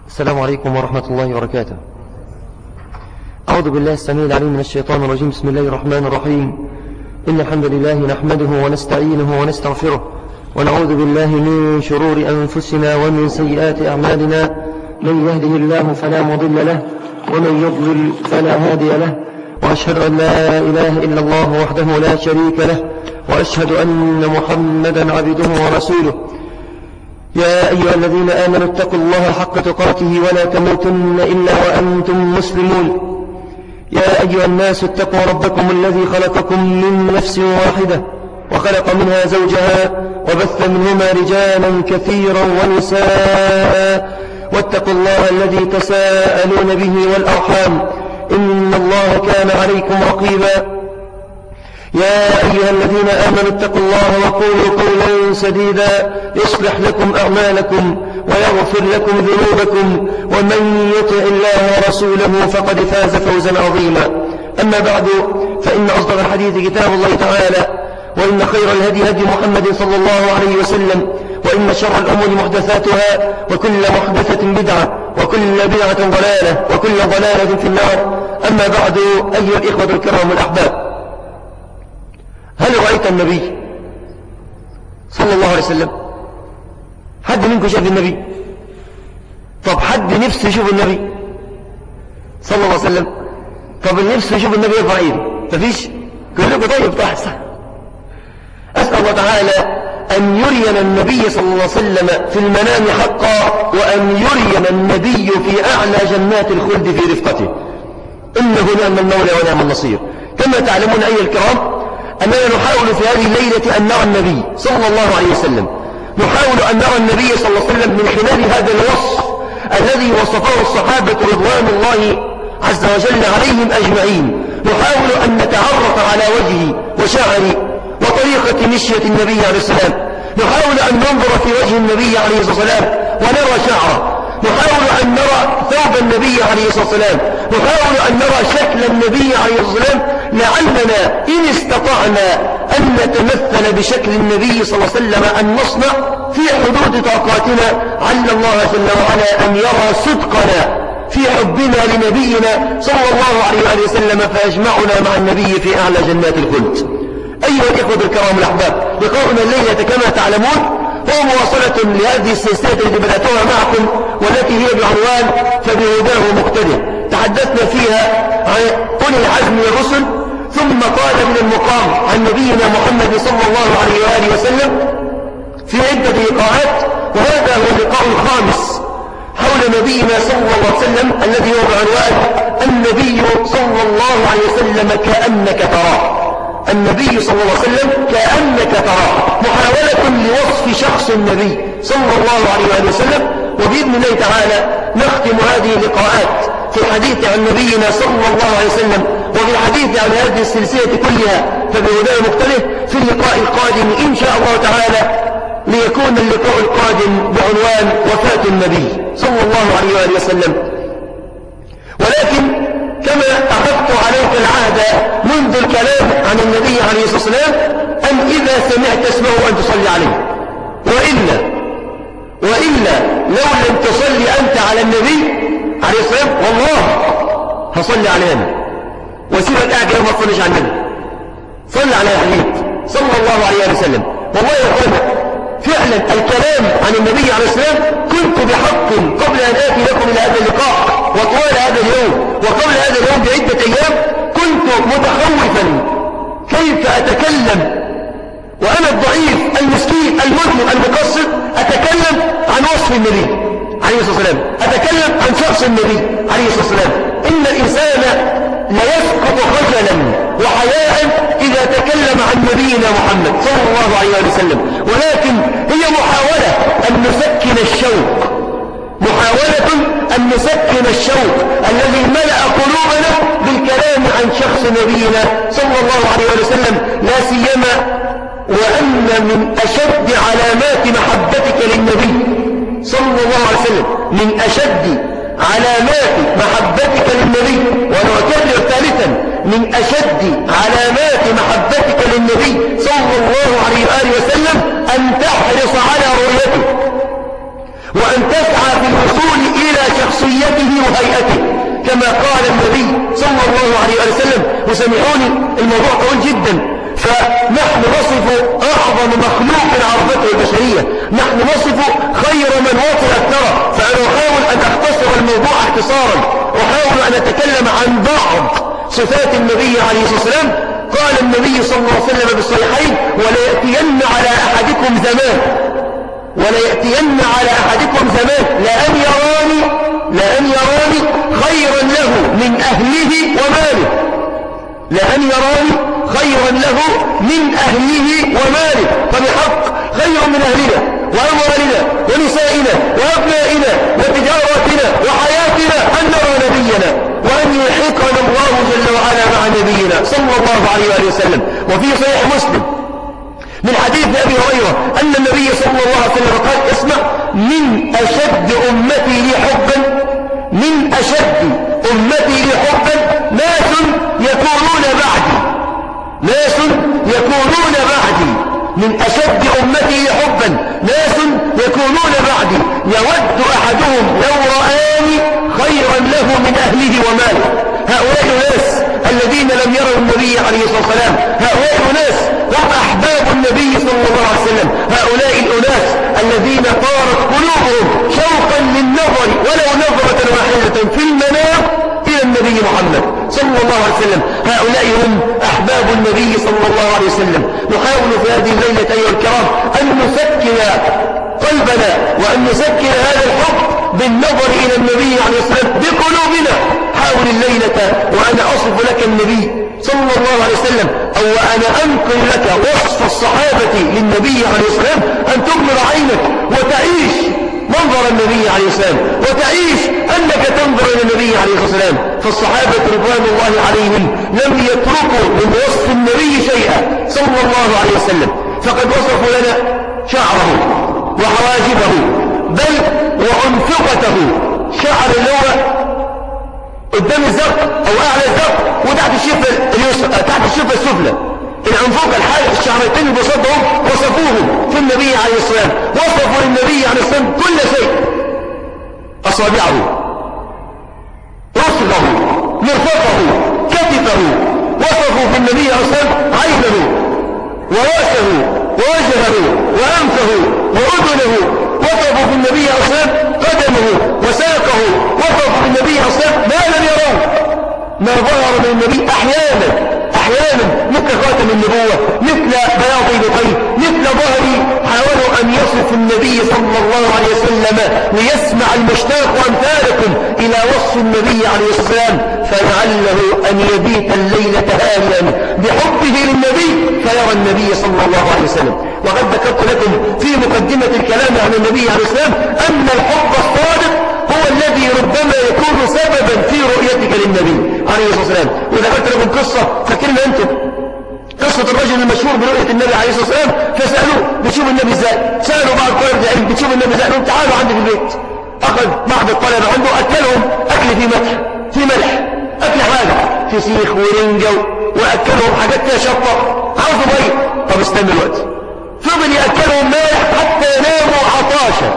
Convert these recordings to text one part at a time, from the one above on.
السلام عليكم ورحمة الله وبركاته. أعوذ بالله السميع العليم من الشيطان الرجيم. بسم الله الرحمن الرحيم. إن الحمد لله نحمده ونستعينه ونستغفره ونعوذ بالله من شرور أنفسنا ومن سيئات أعمالنا. من يهده الله فلا مضل له ومن يضلل فلا هادي له، وأشهد أن لا إله إلا الله وحده لا شريك له، وأشهد أن محمدا عبده ورسوله. يا أيها الذين آمنوا اتقوا الله حق تقاته ولا تموتن إلا وأنتم مسلمون. يا أيها الناس اتقوا ربكم الذي خلقكم من نفس واحدة وخلق منها زوجها وبث منهما رجالا كثيرا ونساء، واتقوا الله الذي تساءلون به والأرحام إن الله كان عليكم رقيبا. يا أيها الذين آمنوا اتقوا الله وقولوا قولا سديدا يصلح لكم أعمالكم ويغفر لكم ذنوبكم، ومن يطع الله ورسوله فقد فاز فوزا عظيما. أما بعد، فإن أصدق الحديث كتاب الله تعالى، وإن خير الهدي هدي محمد صلى الله عليه وسلم، وإن شر الأمور محدثاتها، وكل محدثة بدعة، وكل بدعة ضلالة، وكل ضلالة في النار. أما بعد، أيها الإخوة الكرام الأحباب، هل رأيت النبي صلى الله عليه وسلم؟ حد منكم شاف النبي؟ طب حد نفسه يشوف النبي صلى الله عليه وسلم؟ طب اللي نفسه يشوف النبي يرفع ايده؟ مفيش؟ كلكم طيب تحسن. أسأل الله تعالى أن يرينا النبي صلى الله عليه وسلم في المنام حقا، وأن يرينا النبي في أعلى جنات الخلد في رفقته، إنه نعم المولى ونعم النصير. كما تعلمون أيها الكرام، أننا نحاول في هذه الليلة أن نرى النبي صلى الله عليه وسلم، نحاول أن نرى النبي صلى الله عليه وسلم من خلال هذا الوصف الذي وصفه الصحابة رضوان الله عز وجل عليهم أجمعين. نحاول أن نتعرف على وجهه وشعره وطريقة مشية النبي عليه السلام، نحاول أن ننظر في وجه النبي عليه الصلاة والسلام ونرى شعره، نحاول أن نرى ثوب النبي عليه الصلاة والسلام، نحاول أن نرى شكل النبي عليه الصلاة والسلام، لعلنا إن استطعنا أن نتمثل بشكل النبي صلى الله عليه وسلم أن نصنع في حدود طاقاتنا، عل الله جل وعلا أن يرى صدقنا في حبنا لنبينا صلى الله عليه وسلم، فيجمعنا مع النبي في أعلى جنات الخلد. أيها الإخوة الكرام الأحباب، لقاؤنا الليلة كما تعلمون هو مواصلة لهذه السلسلة التي بدأتها معكم، والتي هي بعنوان فبهداه مقتدى. تحدثنا فيها عن أولي العزم من الرسل، ثم قال من المقام عن نبينا محمد صلى الله عليه وآله وسلم في عدة لقاءات، وهذا هو اللقاء الخامس حول نبينا صلى الله عليه وسلم، الذي هو بعنوان النبي صلى الله عليه وسلم كأنك تراه. النبي صلى الله عليه وسلم كأنك تراه، محاولة لوصف شخص النبي صلى الله عليه وسلم. وبإذن الله تعالى نختم هذه اللقاءات في الحديث عن نبينا صلى الله عليه وسلم، وفي الحديث عن هذه السلسلة كلها فبهداه مختلف في اللقاء القادم إن شاء الله تعالى، ليكون اللقاء القادم بعنوان وفاة النبي صلى الله عليه وسلم. ولكن كما أخذت عليك العهد منذ الكلام عن النبي عليه الصلاة والسلام أن إذا سمعت اسمه أن تصلي عليه، وإلا لو لم تصلي أنت على النبي عليه الصلاة والسلام والله هصلي عليه أنا وسيبك قاعد ما تصليش على النبي. صلي على حبيب صلى الله عليه وسلم. والله يا أخوانا فعلا الكلام عن النبي عليه السلام كنت بحق قبل أن آتي لكم إلى هذا اللقاء وطوال هذا اليوم وقبل هذا اليوم بعدة أيام كنت متخوفا كيف أتكلم وأنا الضعيف المسكين المذنب المقصر أتكلم عن وصف النبي عليه الصلاة والسلام، أتكلم عن شخص النبي عليه الصلاة والسلام. إن الإنسان لا يسقط خجلا وحياء إذا تكلم عن نبينا محمد صلى الله عليه وسلم، ولكن هي محاولة أن نسكن الشوق، محاولة أن نسكن الشوق الذي ملأ قلوبنا بالكلام عن شخص نبينا صلى الله عليه وسلم، لا سيما وأن من أشد علامات محبتك للنبي صلى الله عليه وسلم، من أشد علامات محبتك للنبي، ونعتبر ثالثا من أشد علامات محبتك للنبي صلى الله عليه وسلم أن تحرص على رؤيته وأن تسعى في الوصول إلى على شخصيته وهيئته كما قال النبي صلى الله عليه وسلم. وسمعوني الموضوع طويل جدا، فنحن نصف أعظم مخلوق عرفته البشرية، نحن نصف خير من وطئ الثرى، فأنا أحاول أن أختصر الموضوع اختصارا، أحاول أن أتكلم عن بعض صفات النبي عليه الصلاة والسلام. قال النبي صلى الله عليه وسلم بالصحيحين: وليأتين على أحدكم زمان، وليأتين على أحدكم زمان لأن يراني خيرا له من أهله وماله، لأن يراني خيرا له من أهله وماله. فبحق خير من أهلنا وأموالنا ونسائنا وأبنائنا وتجاراتنا وحياتنا أن نرى نبينا، وأن يلحقنا الله جل وعلا مع نبينا صلى الله عليه وسلم. وفي صحيح مسلم من حديث أبي هريرة أن النبي صلى الله عليه وسلم قال: اسمع، من أشد أمتي لي حبا، من أشد أمتي لي حبا ناس يكونون بعدي، ناس يكونون بعدي، من أشد أمتي لي حبا ناس يكونون بعدي، يود أحدهم لو رآني خيرا له من أهله وماله. هؤلاء الناس الذين لم يروا النبي عليه الصلاة والسلام، هؤلاء الناس هم أحباب النبي صلى الله عليه وسلم، هؤلاء الأناس الذين طارت قلوبهم شوقا للنظر ولو نظرة واحدة في المنام إلى النبي محمد صلى الله عليه وسلم. هؤلاء هم أحباب النبي صلى الله عليه وسلم. نحاول في هذه الليلة أيها الكرام أن نسكن قلبنا وأن نسكن هذا الحب بالنظر إلى النبي عليه الصلاة والسلام بقلوبنا. حاول الليلة وأنا أصف لك النبي صلى الله عليه وسلم، أو أنا أنقل لك وصف الصحابة للنبي عليه السلام، أن تغمر عينك وتعيش منظر النبي عليه السلام، وتعيش أنك تنظر إلى النبي عليه السلام. فالصحابة رضوان الله عليهم لم يتركوا من وصف النبي شيئا صلى الله عليه وسلم، فقد وصفوا لنا شعره وحواجبه، بل وأنفقته، شعر اللي هو قدام الزق أو أعلى الزق وتحت الشفة تحت الشفة السفلى، الأنفق الشعرتين بصدهم وصفوهم في النبي عليه السلام، وصفوا للنبي عليه السلام كل شيء: أصابعه، رسله، مرفقه، كتفه. وصفوا في النبي عليه السلام عينه ورأسه ووجهه وأنفه وأذنه. وصفوا في النبي عليه السلام قدمه وساقه. وصفوا في النبي عليه السلام ما لم يروه، ما ظهر من النبي أحيانا مثل خاتم النبوة، مثل بياض لقيه، مثل ظهري. حاولوا أن يصف النبي صلى الله عليه وسلم ليسمع المشتاق أمثالكم إلى وصف النبي عليه السلام، فلعله أن يبيت الليلة هاملا بحبه للنبي فيرى النبي صلى الله عليه وسلم. وقد ذكرت لكم في مقدمة الكلام عن النبي عليه السلام أن الحب الصادق هو الذي ربما يكون سببا في رؤيتك للنبي عليه الصلاة والسلام. وذكرت لكم قصة، فاكرنا أنتم قصة الرجل المشهور برؤية النبي عليه الصلاة والسلام، فسألوه: بتشوف النبي ازاي؟ سألوا بعض طلبة العلم: بتشوف النبي ازاي؟ قالوا: تعالوا عندي في البيت. أخذ بعض الطلبة عنده أكلهم أكل في ملح، أكل حاجة فسيخ ورنجة، وأكلهم حاجات فيها شطة، عاوزوا مية. طب استنى الوقت، فضل يأكلهم مالح حتى ناموا عطاشا.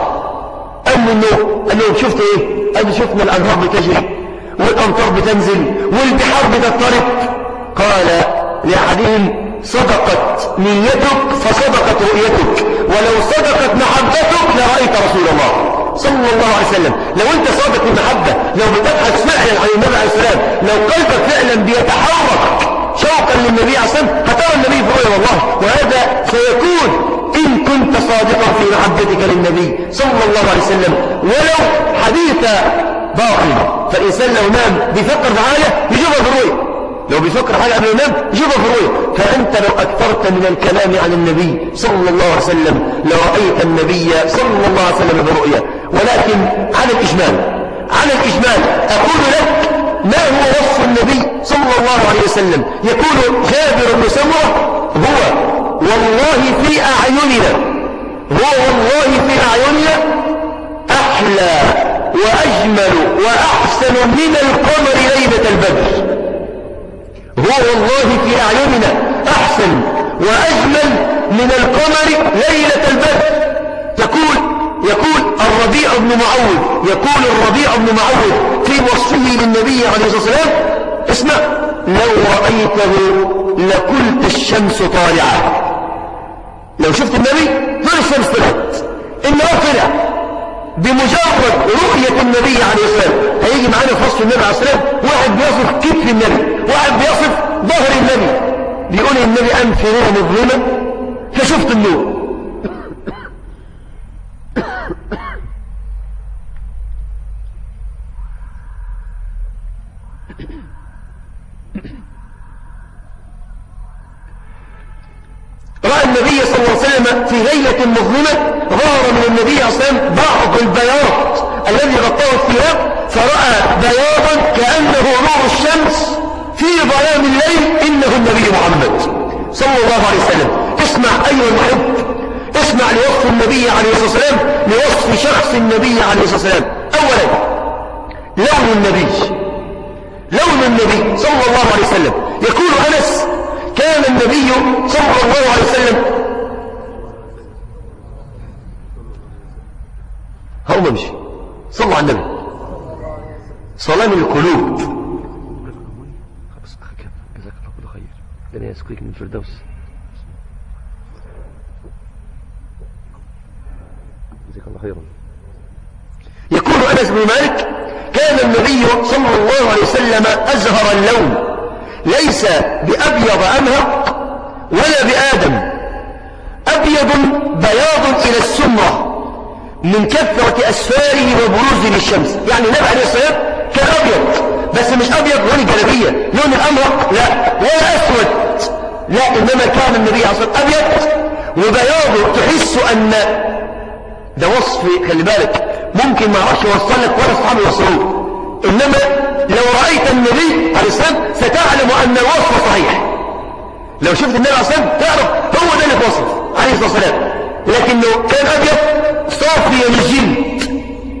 قال له: شفت ايه؟ قال له: شفنا الأنهار بتجري والأمطار بتنزل والبحار بتضطرب. قال لأحدهم: صدقت نيتك فصدقت رؤيتك، ولو صدقت محبتك لرأيت رسول الله صلى الله عليه وسلم. لو انت صادق المحبة، لو بتبحث فعلا عن النبي عليه السلام، لو قلبك فعلا بيتحرك شوقا للنبي عليه السلام، هترى النبي في رؤيا والله. وهذا سيكون إن كنت صادقا في محبتك للنبي صلى الله عليه وسلم. ولو حديث باطل، فالإنسان لو نام بيفكر في حاجة يشوفها في الرؤيا، لو بيفكر حاجة قبل ينام يشوفها في الرؤيا. فأنت لو أكثرت من الكلام عن النبي صلى الله عليه وسلم لرأيت النبي صلى الله عليه وسلم برؤيا. ولكن على الإجمال أقول لك ما هو وصف النبي صلى الله عليه وسلم. يقول جابر بن سمرة: هو والله في أعيننا أحلى وأجمل وأحسن من القمر ليلة البدر. هو والله في أعيننا أحسن وأجمل من القمر ليلة البدر. تقول يقول الربيع بن معوذ، يقول الربيع بن معوذ في وصفه للنبي عليه الصلاة والسلام، اسمع: لو رأيته لقلت الشمس طالعة. لو شفت النبي طلع الشمس طلعت، النهار طلع بمجرد رؤية النبي عليه الصلاة والسلام. هيجي معانا في وصف النبي عليه الصلاة والسلام واحد بيصف كتف النبي، واحد بيصف ظهر النبي، بيقول النبي قام في ليلة مظلمة فشفت النور. رأى النبي صلى الله عليه وسلم في ليلة مظلمة ظهر من النبي صلى الله عليه وسلم بعض البياض الذي غطاه الثياب، فرأى بياضا كأنه نور الشمس في ظلام الليل، إنه النبي محمد صلى الله عليه وسلم. اسمع أيها المحب، اسمع لوصف النبي عليه الصلاة والسلام، لوصف شخص النبي عليه الصلاة والسلام. أولا لون النبي، لون النبي صلى الله عليه وسلم. يقول أنس: كان النبي صلى الله عليه وسلم هقوم امشي. صلوا على النبي. صلاة القلوب. جزاك الله كل خير، ربنا يسقيك من الفردوس. جزاك الله خيرا. يقول أنس بن مالك: كان النبي صلى الله عليه وسلم أزهر اللون، ليس بأبيض أمهق ولا بآدم، أبيض بياض إلى السمرة من كثرة أسفاره وبروز للشمس. يعني النبي عليه الصلاة والسلام كان أبيض، بس مش أبيض لون الجلابية، لون الأمهق لا، ولا أسود لا، إنما كان النبي عليه الصلاة والسلام أبيض وبياضه تحس أن ده وصف. خلي بالك، ممكن ما أعرفش يوصل لك ولا أصحابه يوصلوه، إنما لو رأيت النبي عليه السلام ستعلم أن الوصف صحيح. لو شفت النبي عليه السلام تعرف هو ده اللي وصف عليه الصلاة والسلام، لكنه كان أبيض صافي الجلد،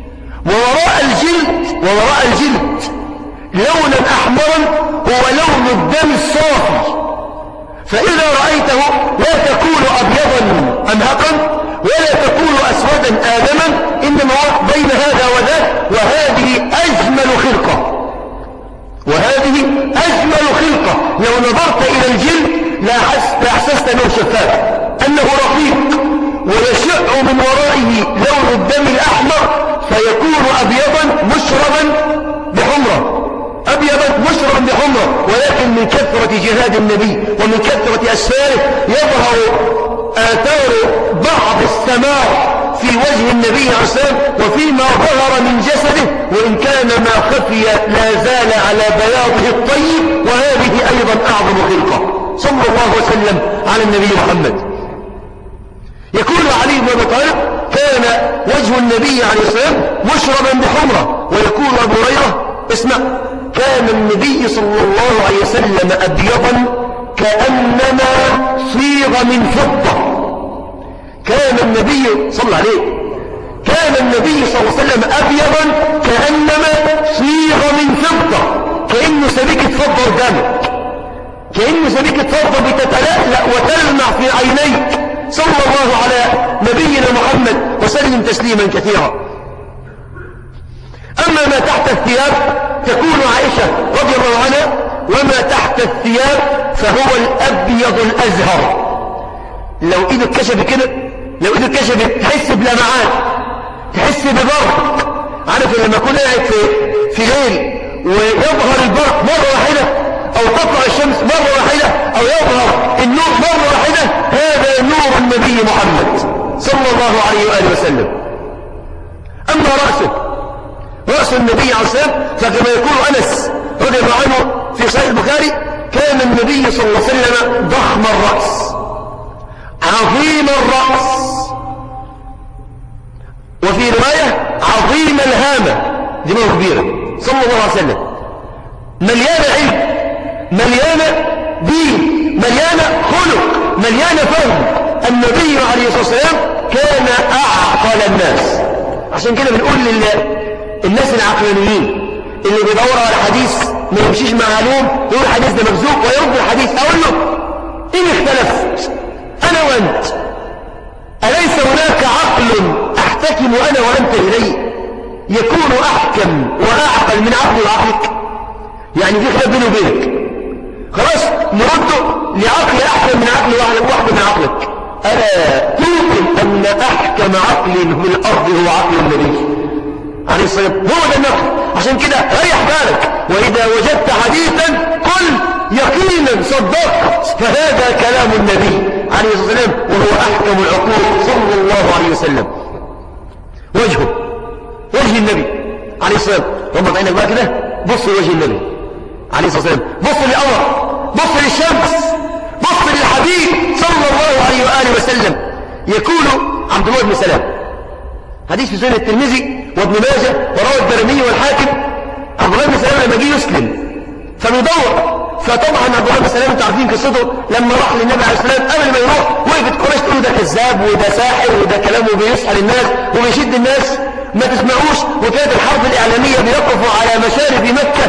ووراء الجلد لونا أحمرا هو لون الدم الصافي، فإذا رأيته لا تكون أبيضا أمهقا ولا تكون أسودا آدما، إنما هو بين هذا وذاك. وهذه أجمل خلقة، وهذه أجمل خلقة. لو نظرت إلى الجلد لأحسست أنه شفاف، أنه رقيق، ويشع من ورائه لون الدم الأحمر فيكون أبيضا مشربا بحمرة، أبيضا مشربا بحمرة. ولكن من كثرة جهاد النبي ومن كثرة أسفاره يظهر آثار بعض السماء في وجه النبي عليه الصلاة والسلام وفيما ظهر من جسده، وإن كان ما خفي لا زال على بياضه الطيب. وهذه أيضا أعظم خلقة. صلى الله وسلم على النبي محمد. يقول علي بن أبي طالب: كان وجه النبي عليه الصلاة والسلام مشربا بحمرة. ويقول أبو هريرة: اسمع: كان النبي صلى الله عليه وسلم أبيضا كأنما صيغ من فضة. كان النبي صلى الله عليه، كان النبي صلى الله عليه وسلم أبيضا كأنما صيغ من فضة، كأنه سبيكة فضة قدامك، كأنه سبيكة فضة بتتلألأ وتلمع في عينيك. صلى الله على نبينا محمد وسلم تسليما كثيرا. أما ما تحت الثياب تكون عائشة رضي الله عنها: وما تحت الثياب فهو الأبيض الأزهر. لو إيدك كشف كده، لو إيدك كشف تحس بلمعان، تحس ببرق. عارف لما أكون قاعد في ليل ويظهر البرق مرة واحدة، أو تطلع الشمس مرة واحدة، أو يظهر النور مرة واحدة، هذا نور النبي محمد صلى الله عليه وآله وسلم. أما رأس النبي عليه السلام فكما يقول أنس رضي الله عنه في صحيح البخاري: كان النبي صلى الله عليه وسلم ضخم الرأس عظيم الرأس، وفي رواية عظيم الهامة، دماغه كبيرة صلى الله عليه وسلم، مليانة علم، مليانة دين، مليانة خلق، مليانة فهم. النبي عليه الصلاة والسلام كان أعقل الناس. عشان كده بنقول للناس العقلانيين اللي بيدوروا على حديث ما يمشيش مع علوم، يقول الحديث ده مكذوب ويرد الحديث، أقول له: إن اختلفت أنا وأنت، أليس هناك عقل أحتكم أنا وأنت إليه يكون أحكم وأعقل من عقل وعقلك؟ يعني في خلاف بيني وبينك، خلاص نرده لعقل أحكم من عقل واحد من عقلك. ألا توقن أن أحكم عقل في الأرض هو عقل النبي عليه الصلاة والسلام؟ هو ده النقل. عشان كده ريح بالك، وإذا وجدت حديثا قل يقينا صدقت، فهذا كلام النبي عليه الصلاة والسلام وهو أحكم العقول صلى الله عليه وسلم. وجه النبي عليه الصلاة والسلام، غمض عينك بقى كده، بص لوجه النبي عليه الصلاة والسلام، بص للقمر، بص للشمس، بص للحبيب صلى الله عليه وآله وسلم. يقول عبد الله بن سلام، حديث في سنن الترمذي وابن ماجه ورواه الدارمي والحاكم، عبد الله بن سلام لما جه يسلم فبيدور، فطبعا عبد الله بن سلام انتوا عارفين قصته، لما راح للنبي عليه الصلاه والسلام قبل ما يروح وقفت قريش تقول ده كذاب وده ساحر وده كلامه بيسحر الناس وبيشد الناس ما تسمعوش. وكانت الحرب الاعلاميه بيقفوا على مشارف مكه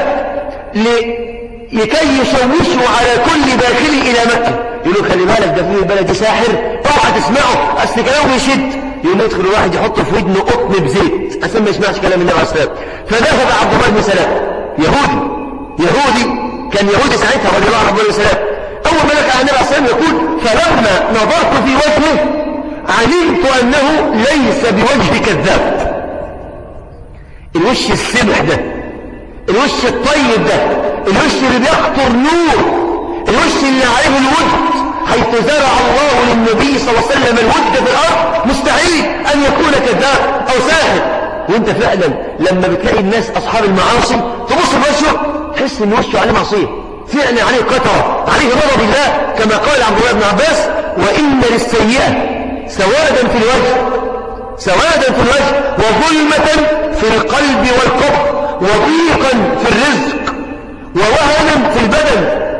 لكي يشوشوا على كل داخل الى مكه، يقولوا خلي بالك ده في البلد ساحر اوعى تسمعه اصل كلامه بيشد. يقوم يدخل واحد يحط في ودنه قطن بزيت عشان ما يسمعش كلام النبي عليه الصلاه والسلام. فذهب عبد الله بن سلام يهودي كان يهودي ساعتها رضي الله عنه عليه السلام، اول ما لقى النبي عليه الصلاه والسلام يقول فلما نظرت في وجهه علمت انه ليس بوجه كذاب. الوش السمح ده، الوش الطيب ده، الوش اللي بيخطر نور، الوش اللي عليه الود، حيث زرع الله للنبي صلى الله عليه وسلم الود في الارض، مستحيل ان يكون كذاب او ساحر. وانت فعلا لما بتلاقي الناس اصحاب المعاصي تبص لوشه تحس ان وشه عليه معصيه، فعلا عليه قطره، عليه غضب الله، كما قال عبد الله بن عباس وان للسيئه سوادا في الوجه وظلمه في القلب والقبر وضيقا في الرزق ووهنا في البدن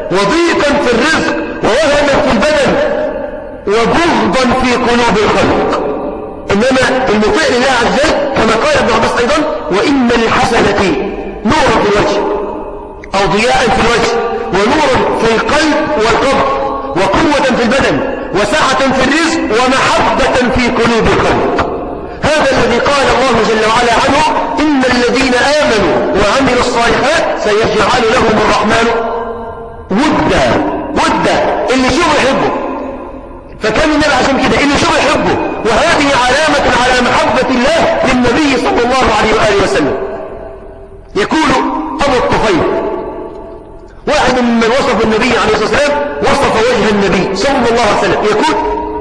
وبغضا في قلوب الخلق. إنما المطيع لله عز وجل كما قال ابن عباس أيضا وإن للحسنة نورا في الوجه أو ضياء في الوجه ونورا في القلب والقبر وقوة في البدن وسعة في الرزق ومحبة في قلوب الخلق. هذا الذي قال الله جل وعلا عنه إن الذين آمنوا وعملوا الصالحات سيجعل لهم الرحمن ودا اللي شوف يحبه. فكان النبي عشان كده اللي شوف يحبه، وهذه علامة على محبة الله للنبي صلى الله عليه وآله وسلم. يقول أبو الطفيل واحد من وصف النبي عليه الصلاة والسلام وصف وجه النبي صلى الله عليه وسلم، يقول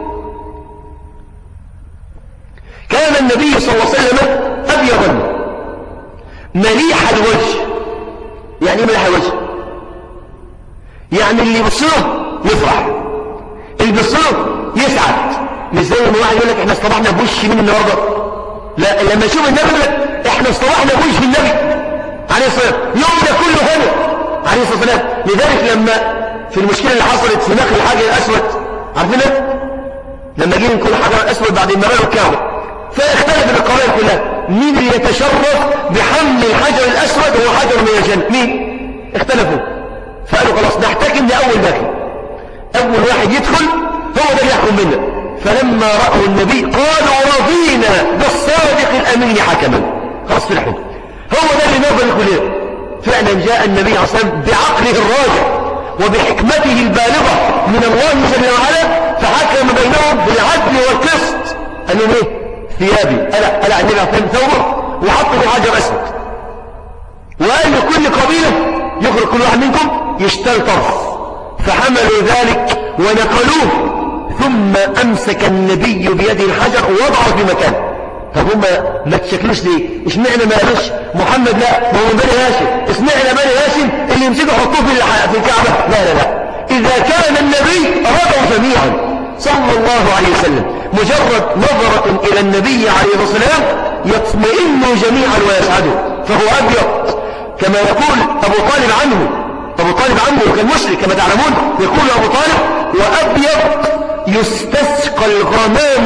كان النبي صلى الله عليه وسلم أبيضا مليح الوجه. يعني مليح الوجه يعني اللي يبصره يفرح، اللي يبصره يسعد، مش زي ما واحد يقول لك احنا اصطبحنا بوش مين النهارده. لا، لما يشوف النبي يقول لك احنا اصطبحنا بوش النبي عليه الصلاه والسلام، يوم ده كله هنا عليه الصلاه والسلام. لذلك لما في المشكله اللي حصلت في نقل الحجر الاسود، عارفينها لما جه نقول الحجر الاسود بعد ما بنوا الكعبه، فاختلف القبائل كلها مين اللي يتشرف بحمل الحجر الاسود هو حجر من الجنه، مين؟ اختلفوا فقالوا خلاص نحتكم لأول داخل، أول واحد يدخل هو ده اللي يحكم منا. فلما رأوا النبي قالوا رضينا بالصادق الأمين حكما، خلاص في الحكم هو ده اللي نرضى لكلنا. فعلا جاء النبي عليه الصلاة والسلام بعقله الراجع وبحكمته البالغة من الله جل وعلا، فحكم بينهم بالعدل والقسط. قال لهم ايه؟ ثيابي ألا النبي عليه الصلاة والسلام ثوبه وحطوا في حجر أسود، وقال لكل قبيلة يخرج كل واحد منكم يشتري طرف، فحملوا ذلك ونقلوه، ثم أمسك النبي بيده الحجر ووضعه في مكانه. طب هم ما تشكلوش ليه؟ اشمعنى ما قالوش محمد؟ لا، هو من بني هاشم، اشمعنى بني هاشم اللي يمسكوا يحطوه في الكعبة؟ لا، إذا كان النبي رضوا جميعا صلى الله عليه وسلم، مجرد نظرة إلى النبي عليه الصلاة والسلام يطمئنوا جميعا ويسعدوا. فهو أبيض كما يقول أبو طالب عنه كان مشرك كما تعلمون، يقول أبو طالب وأبيض يستسقى الغمام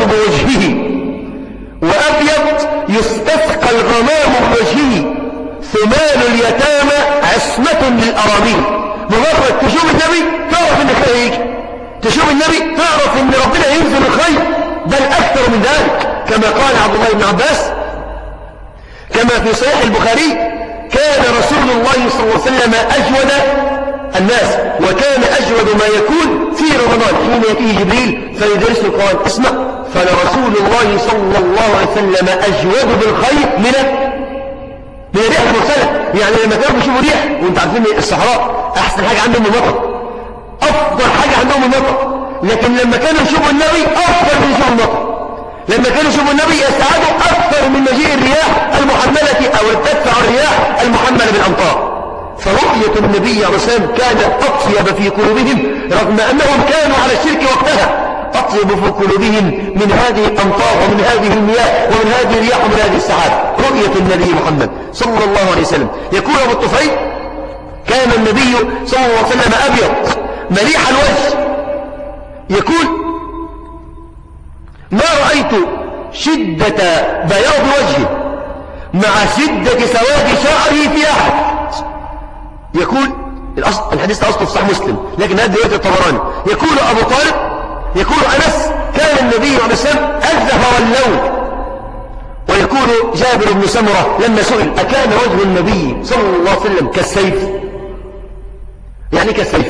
بوجهه ثمان اليتامى عصمة للأرامل. مجرد تشوف النبي تعرف ان الخير هيجي، تشوف النبي تعرف ان ربنا ينزل الخير، بل أكثر من ذلك كما قال عبد الله بن عباس كما في صحيح البخاري: كان رسول الله صلى الله عليه وسلم أجود الناس، وكان أجود ما يكون في رمضان حين يأتيه جبريل فيدرس القرآن. اسمع: فلرسول الله صلى الله عليه وسلم أجود بالخير من الريح المرسلة. يعني لما كانوا بيشوفوا ريح، وانت عارفين الصحراء أحسن حاجة عندهم المطر، أفضل حاجة عندهم المطر، لكن لما كانوا يشوفوا النبي أفضل من يشوفوا المطر. لما كانوا يشوفوا النبي يسعدوا أكثر من مجيء الرياح المحملة أو تدفع الرياح المحملة بالأمطار. فرؤية النبي عليه الصلاة والسلام كانت أطيب في قلوبهم، رغم أنهم كانوا على الشرك وقتها، أطيب في قلوبهم من هذه الأمطار ومن هذه المياه ومن هذه الرياح ومن هذه السحاب. رؤية النبي محمد صلى الله عليه وسلم. يقول أبو الطفيل: كان النبي صلى الله عليه وسلم أبيض مليح الوجه. يقول: ما رأيت شدة بياض وجهه مع شدة سواد شعره في أحد. يقول الحديث أصله في صحيح مسلم، لكن هذا رواية الطبراني. يقول أبو طالب، يقول أنس: كان النبي عليه السلام أزهر اللون. ويقول جابر بن سمرة لما سئل: أكان وجه النبي صلى الله عليه وسلم كالسيف؟ يعني كالسيف.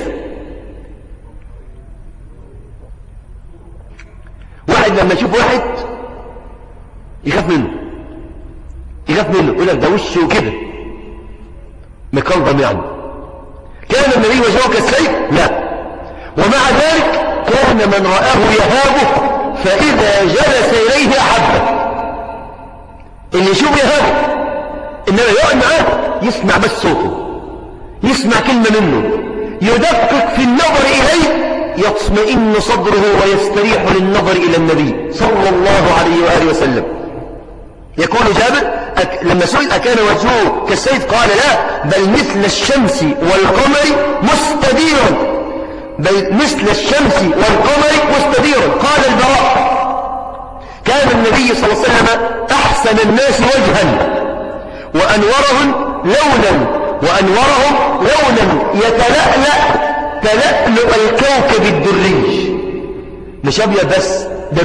واحد لما يشوف واحد يخاف منه، يقول لك ده وشه كده مكلضم. يعني كان النبي وجهه كالسيف؟ لا. ومع ذلك كان من رآه يهابه، فإذا جلس إليه أحبه. اللي يشوف يهابه، إنما يقعد معاه يسمع بس صوته، يسمع كلمة منه، يدقق في النظر إليه، يطمئن صدره ويستريح للنظر إلى النبي صلى الله عليه وآله وسلم. يقول جابر لما سئل: أكان وجهه كالسيف؟ قال: لا، بل مثل الشمس والقمر مستديرا. بل مثل الشمس والقمر مستديرا. قال البراء: كان النبي صلى الله عليه وسلم أحسن الناس وجها وأنورهم لونا يتلألأ تلألؤ الكوكب الدري. مش أبيض بس، ده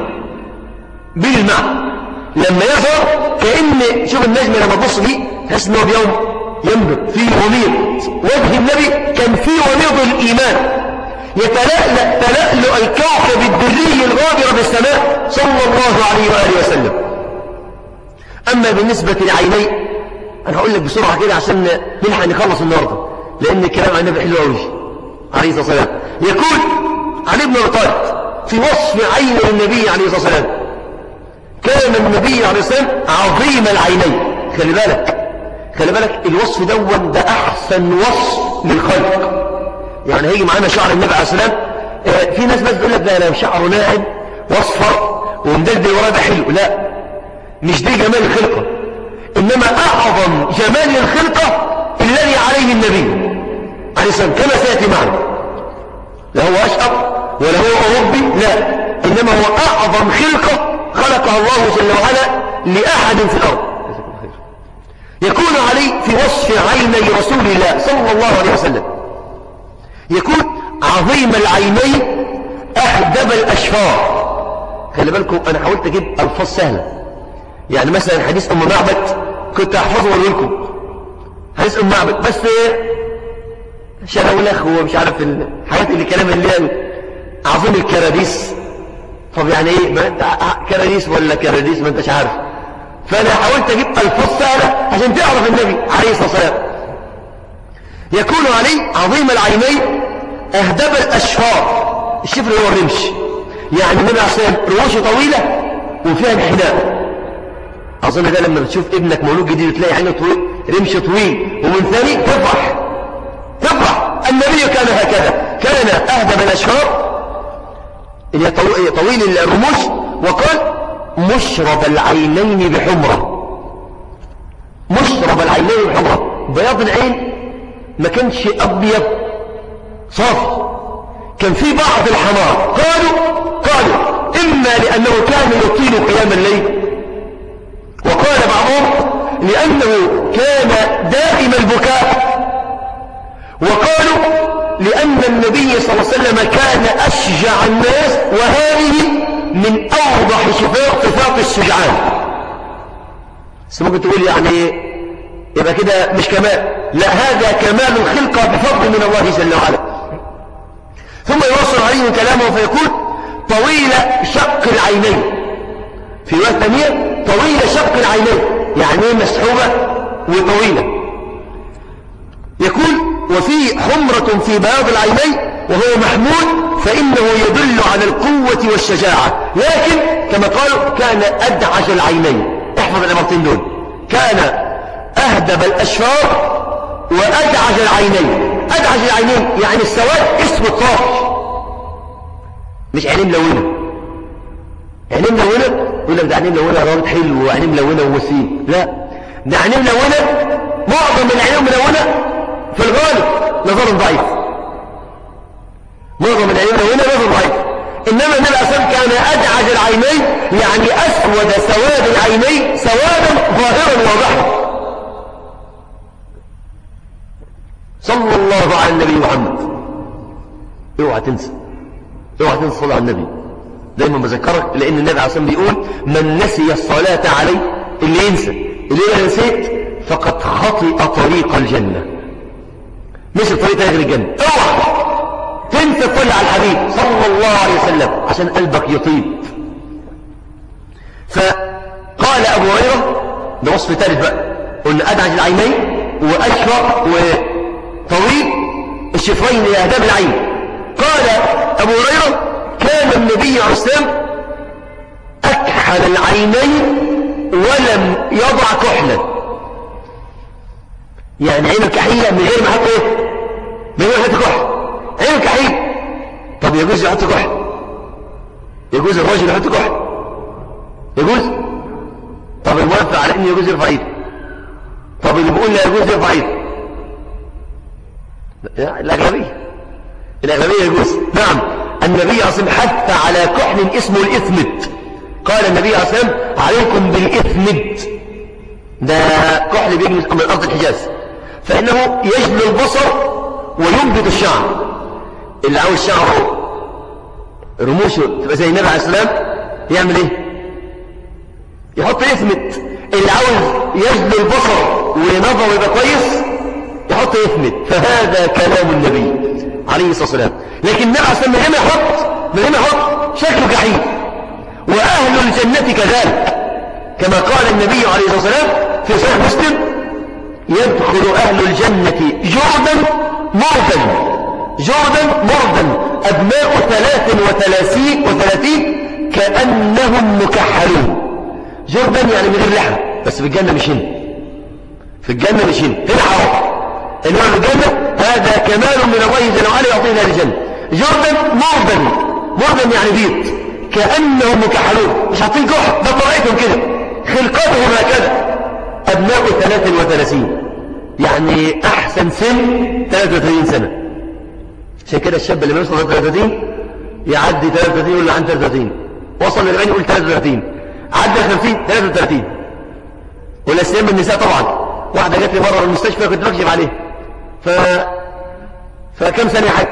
بالمع لما يظهر كأن شوف النجم لما تبص فيه تحس انه بيوم ينبت فيه وميض. وجه النبي كان فيه وميض الإيمان، يتلألأ تلألؤ الكوكب الدري الغابر بالسماء صلى الله عليه وآله وسلم. أما بالنسبة لعيني، أنا هقول لك بسرعة كده عشان نلحق نخلص النهارده، لأن الكلام عن النبي حلو قوي عليه الصلاة والسلام. يقول علي بن أبي طالب في وصف عين النبي عليه الصلاة والسلام: كان النبي عليه الصلاة والسلام عظيم العينين. خلي بالك الوصف ده أحسن وصف للخلق. يعني هيجي معانا شعر النبي عليه الصلاة والسلام، في ناس بس تقول لك ده أنا شعره ناعم واصفر ومدلدل وراه ده حلو. لا، مش دي جمال الخلقة، إنما أعظم جمال الخلقة الذي عليه النبي عليه الصلاة والسلام كما سيأتي معنا. لا هو أشقر ولا هو أوروبي، لا، إنما هو أعظم خلقة خلقها الله جل وعلا لأحد في الأرض. يكون علي في وصف عيني رسول الله صلى الله عليه وسلم، يكون عظيم العينين أحدب الأشفار. خلي بالكم أنا حاولت أجيب ألفاظ سهلة. يعني مثلا حديث أم معبد كنت أحفظه وأقول لكم حديث أم معبد، بس شراولخ ومش عارف الحاجات اللي كلام اللي هي عظيم الكراديس. طب يعني ايه ما انت كراديس ولا كراديس ما انتش عارف. فانا حاولت اجيب الفاظ سهله عشان تعرف النبي عليه الصلاه والسلام. يكون عليه عظيم العينين اهدب الاشفار. الشفر هو الرمش. يعني النبي عليه الصلاه والسلام رؤوسه طويله وفيها انحناء. اظن ده لما بتشوف ابنك مولود جديد وتلاقي عينه طويل رمش طويل ومن ثاني تفرح. النبي كان هكذا، كان اهدب الاشفار اللي طويل الرموش. وقال مشرب العينين بحمرة. مشرب العينين بحمرة، بياض العين ما كانش أبيض صافي، كان في بعض الحمار. قالوا إما لأنه كان يطيل قيام الليل، وقال بعضهم لأنه كان دائم البكاء، وقالوا لأن النبي صلى الله عليه وسلم كان أشجع الناس وهذه من أوضح صفات الشجعان. بس ممكن تقول يعني يبقى كده مش كمال، لا، هذا كمال الخلقة بفضل من الله جل وعلا. ثم يوصل عليه كلامه فيقول طويل شق العينين، في رواية ثانية طويل شق العينين، يعني مسحوبة وطويلة. يقول وفي حمرة في بياض العينين وهو محمود، فإنه يدل على القوة والشجاعة، لكن كما قالوا كان أدعج العينين. احفظ العبارتين دول، كان أهدب الأشفار وأدعج العينين. أدعج العينين يعني السواد اسمه طاف، مش عينين ملونة. عينين ملونة يقول لك ده عينين ملونة راجل حلو وعينين ملونة ووسيم، لا، ده عينين ملونة معظم من العينين الملونة في الغالب نظر ضعيف، معظم العينين الملونة نظر ضعيف. إنما النبي عليه الصلاة والسلام كان أدعج العينين، يعني أسود سواد العينين سوادا ظاهرا واضحا. صلى الله على النبي محمد. اوعى تنسى الصلاة على النبي، دايما بذكرك، لأن النبي عليه الصلاة والسلام بيقول من نسي الصلاة عليه، اللي ينسى، اللي أنا نسيت فقد خطئ طريق الجنة، مش الطريق غير الجنة. اوعى تنسى تصلي على الحبيب صلى الله عليه وسلم عشان قلبك يطيب. فقال أبو هريرة، ده وصف ثالث بقى، قلنا أدعج العينين وأشفر وطويل الشفرين لأهداب العين. قال أبو هريرة كان النبي عليه الصلاة أكحل العينين ولم يضع كحلا، يعني عينه كحيلة من غير ما حط ايه؟ من غير ما يحط كحل، عينه كحيل. طب يجوز يحط كحل؟ يجوز الرجل يحط كحل؟ يجوز؟ طب الموافق على انه يجوز يرفع ايده؟ طب اللي بيقول لا يجوز يرفع ايده؟ الأغلبية يجوز. نعم، النبي عليه الصلاة والسلام حث على كحل اسمه الإثمد. قال النبي عليه الصلاة والسلام عليكم بالإثمد، ده كحل بيجي من أرض الحجاز، فإنه يجلو البصر وينبت الشعر. اللي عاوز شعره رموشه تبقى زي النبي عليه الصلاة والسلام يعمل ايه؟ يحط إثمد. اللي عاوز يجلو البصر ونظره يبقى كويس يحط إثمد. فهذا كلام النبي عليه الصلاة والسلام. لكن النبي عليه الصلاة والسلام من غير ما يحط شكله جحيم، وأهل الجنة كذلك، كما قال النبي عليه الصلاة والسلام في صحيح مسلم يدخل أهل الجنة جردا مردا أبناء 33 كأنهم مكحلون. جردا يعني من غير لحم، بس في الجنة مش هنا، في الجنة مش هنا، هنا حرام. إنما في الجنة هذا كمال من الله جل وعلا يعطينا الجنة. جردا مردا يعني بيض كأنهم مكحلون، مش حاطين كحل، ده طريقتهم كده، خلقتهم هكذا. أبناء 33 يعني أحسن سن 33 سنة. عشان كده الشاب اللي بيوصل 33 يعدي 33 يقول له عن 33، وصل ل 40 يقول 33، عدى 50 33. ولا سيما النساء طبعا. واحدة جات لي مرة في المستشفى كنت بكشف عليه، فكم سنة يا حاج؟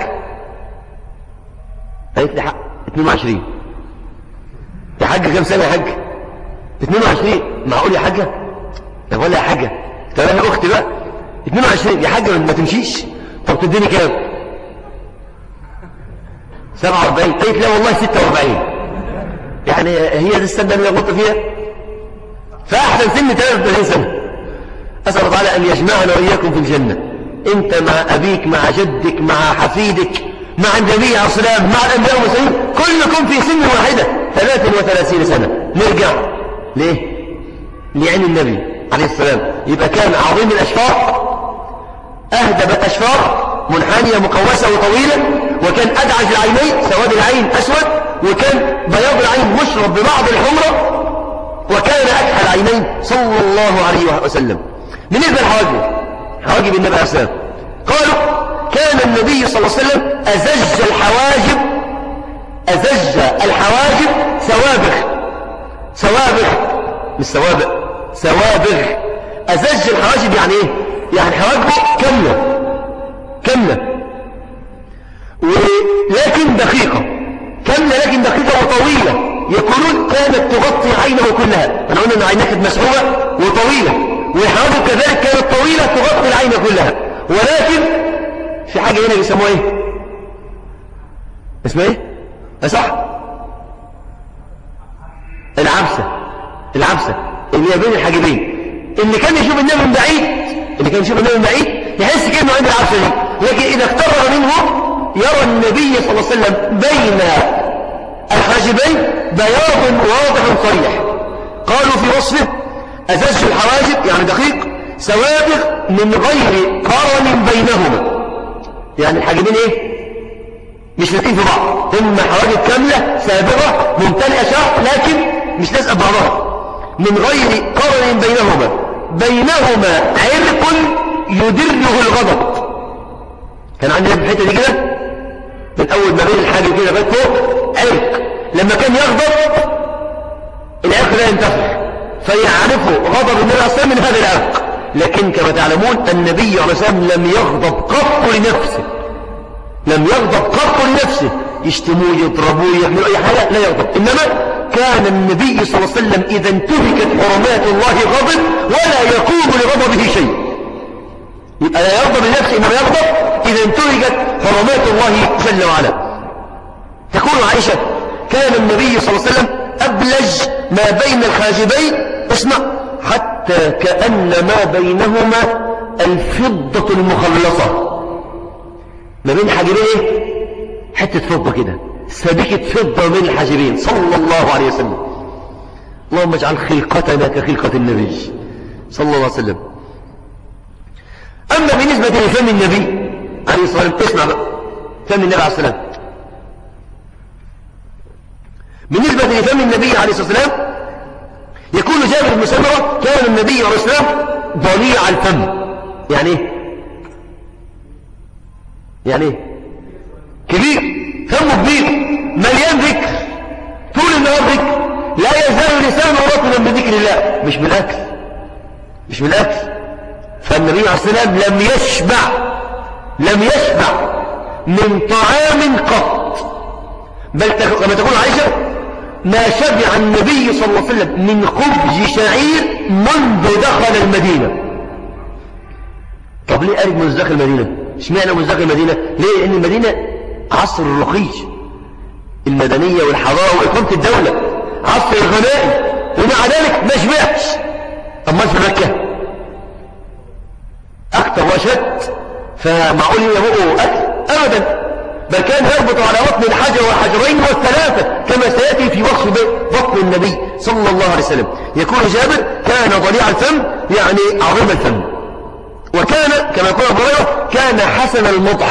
قالت لي 22. يا حاج كم سنة يا حاج؟ 22. معقول يا حاجة؟ طب ولا يا حاجة؟ طب انا اختي بقى 22. يا حاجة ما تمشيش. طب تديني كام؟ 47. قلت لا والله 46. يعني هي دي السنة اللي غلطت فيها. فأحسن سن 33 سنة. أسأل الله تعالى أن يجمعنا وإياكم في الجنة، أنت مع أبيك مع جدك مع حفيدك مع النبي عليه الصلاة والسلام مع الأنبياء والمرسلين، كلكم في سن واحدة 33 سنة. نرجع ليه؟ لعين النبي عليه السلام. يبقى كان عظيم الأشفار، أهدب الأشفار، منحنية مقوسة وطويلة، وكان أدعج العينين، سواد العين أسود، وكان بياض العين مشرب ببعض الحمرة، وكان أكحل العينين صلى الله عليه وسلم. بالنسبة للحواجب، حواجب النبي عليه السلام، قالوا كان النبي صلى الله عليه وسلم أزج الحواجب سوابغ مش سوابق، سوابغ. أزج الحواجب يعني ايه؟ يعني حواجبه كاملة ولكن دقيقة، كاملة لكن دقيقة وطويلة. يقولون كانت تغطي عينه كلها. أنا قلنا أن عينها كانت مسحوبة وطويلة، وحواجب كذلك كانت طويلة تغطي العين كلها. ولكن في حاجة هنا بيسموها ايه؟ اسمها ايه؟ صح؟ العبسة اللي هي بين الحاجبين. اللي كان يشوف النبي من بعيد يحس كأنه عند العبسة دي، لكن إذا اقترب منه يرى النبي صلى الله عليه وسلم بين الحاجبين بياض واضح صريح. قالوا في وصفه أزج الحواجب يعني دقيق سوابغ من غير قرن بينهما. يعني الحاجبين ايه؟ مش لازقين في بعض، هم حواجب كاملة سابغة ممتلئة شعر لكن مش لازقة ببعضها، من غير قرن بينهما عرق يدره الغضب. كان عندنا في الحته دي كده من اول ما بين الحاجب كده لغايه فوق عرق، لما كان يغضب العرق ده ينتفخ فيعرفه غضب النبي عليه الصلاه والسلام من هذا العرق. لكن كما تعلمون النبي عليه الصلاه والسلام لم يغضب قط لنفسه، يشتموه يضربوه يعملوا اي حاجه لا يغضب. انما كان النبي صلى الله عليه وسلم إذا انتهكت حرمات الله غضب ولا يقوم لغضبه شيء. يبقى لا يغضب لنفسه إنما يغضب إذا انتهكت حرمات الله جل وعلا. تقول عائشة كان النبي صلى الله عليه وسلم أبلج ما بين الحاجبين، اسمع، حتى كأن ما بينهما الفضة المخلصة. ما بين حاجبين حتة فضة كده، سبيكة فضة من الحاجبين صلى الله عليه وسلم. اللهم اجعل خلقتنا كخلقة النبي صلى الله عليه وسلم. أما بالنسبة لفم النبي عليه الصلاة والسلام، اسمع بقى فم النبي عليه الصلاة والسلام. بالنسبة لفم النبي عليه الصلاة والسلام يقول جابر بن سمرة كان النبي عليه الصلاة والسلام ضليع الفم. يعني ايه؟ يعني ايه؟ كبير، فمه كبير مليان ذكر طول النهار ذكر، لا يزال لسانه رطبا بذكر الله، مش بالأكل. فالنبي عليه الصلاة والسلام لم يشبع من طعام قط، بل كما تقول عائشة ما شبع النبي صلى الله عليه وسلم من خبز شعير منذ دخل المدينة. طب ليه قالت منذ دخل المدينة؟ اشمعنى منذ دخل المدينة؟ ليه؟ لأن المدينة عصر الرقي، المدنية والحضارة وإقامة الدولة، عصر الغنائم، ومع ذلك ما شبعش. أما في مكة أكثر وشد، فمعقول يبقوا أكل؟ أبدا، بل كان يربط على بطن الحجر والحجرين والثلاثة كما سيأتي في وصف بطن النبي صلى الله عليه وسلم. يقول جابر كان ضليع الفم يعني عظيم الفم، وكان كما يقول أبو هريرة كان حسن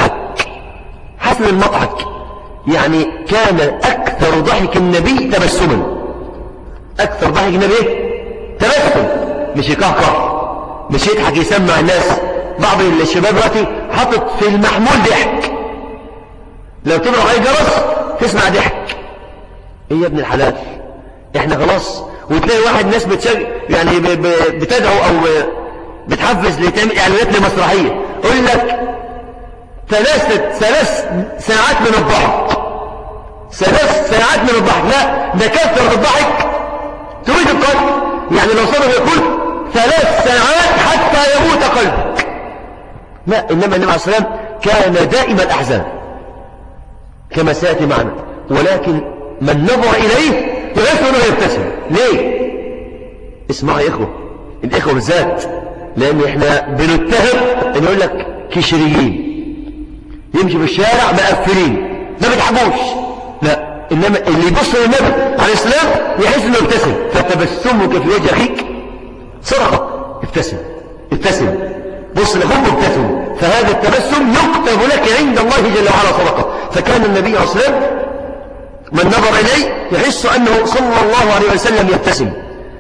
المضحك، يعني كان أكثر ضحك النبي تبسما. أكثر ضحك النبي تبسم، مش يقهقه، مش يضحك يسمع الناس. بعض الشباب دلوقتي حاطط في المحمول ضحك، لو تضرب عليه جرس تسمع ضحك. ايه يا ابن الحلال؟ احنا خلاص. وتلاقي واحد ناس يعني بتدعو او بتحفز لتعمل اعلانات لمسرحيه، يقول لك ثلاث ساعات من الضحك، 3 ساعات من الضحك. لا، ده كثر الضحك تريد القلب، يعني لو صدق يقول 3 ساعات حتى يموت قلبك. لا، إنما النبي عليه الصلاة والسلام كان دائم الأحزان كما سيأتي معنا، ولكن من نظر إليه يحس أنه يبتسم. ليه؟ اسمعوا يا إخوة، الإخوة بالذات، لأن إحنا بنتهم أن يقول لك كشريين، يمشي في الشارع مقفلين ما بيضحكوش. لا، إنما اللي يبص للنبي عليه السلام يحس أنه يبتسم. فتبسمك في وجه أخيك صدقة. ابتسم، بص لأخوك ابتسم، فهذا التبسم يكتب لك عند الله جل وعلا صدقة. فكان النبي عليه الصلاة والسلام من نظر إليه يحس أنه صلى الله عليه وسلم يبتسم.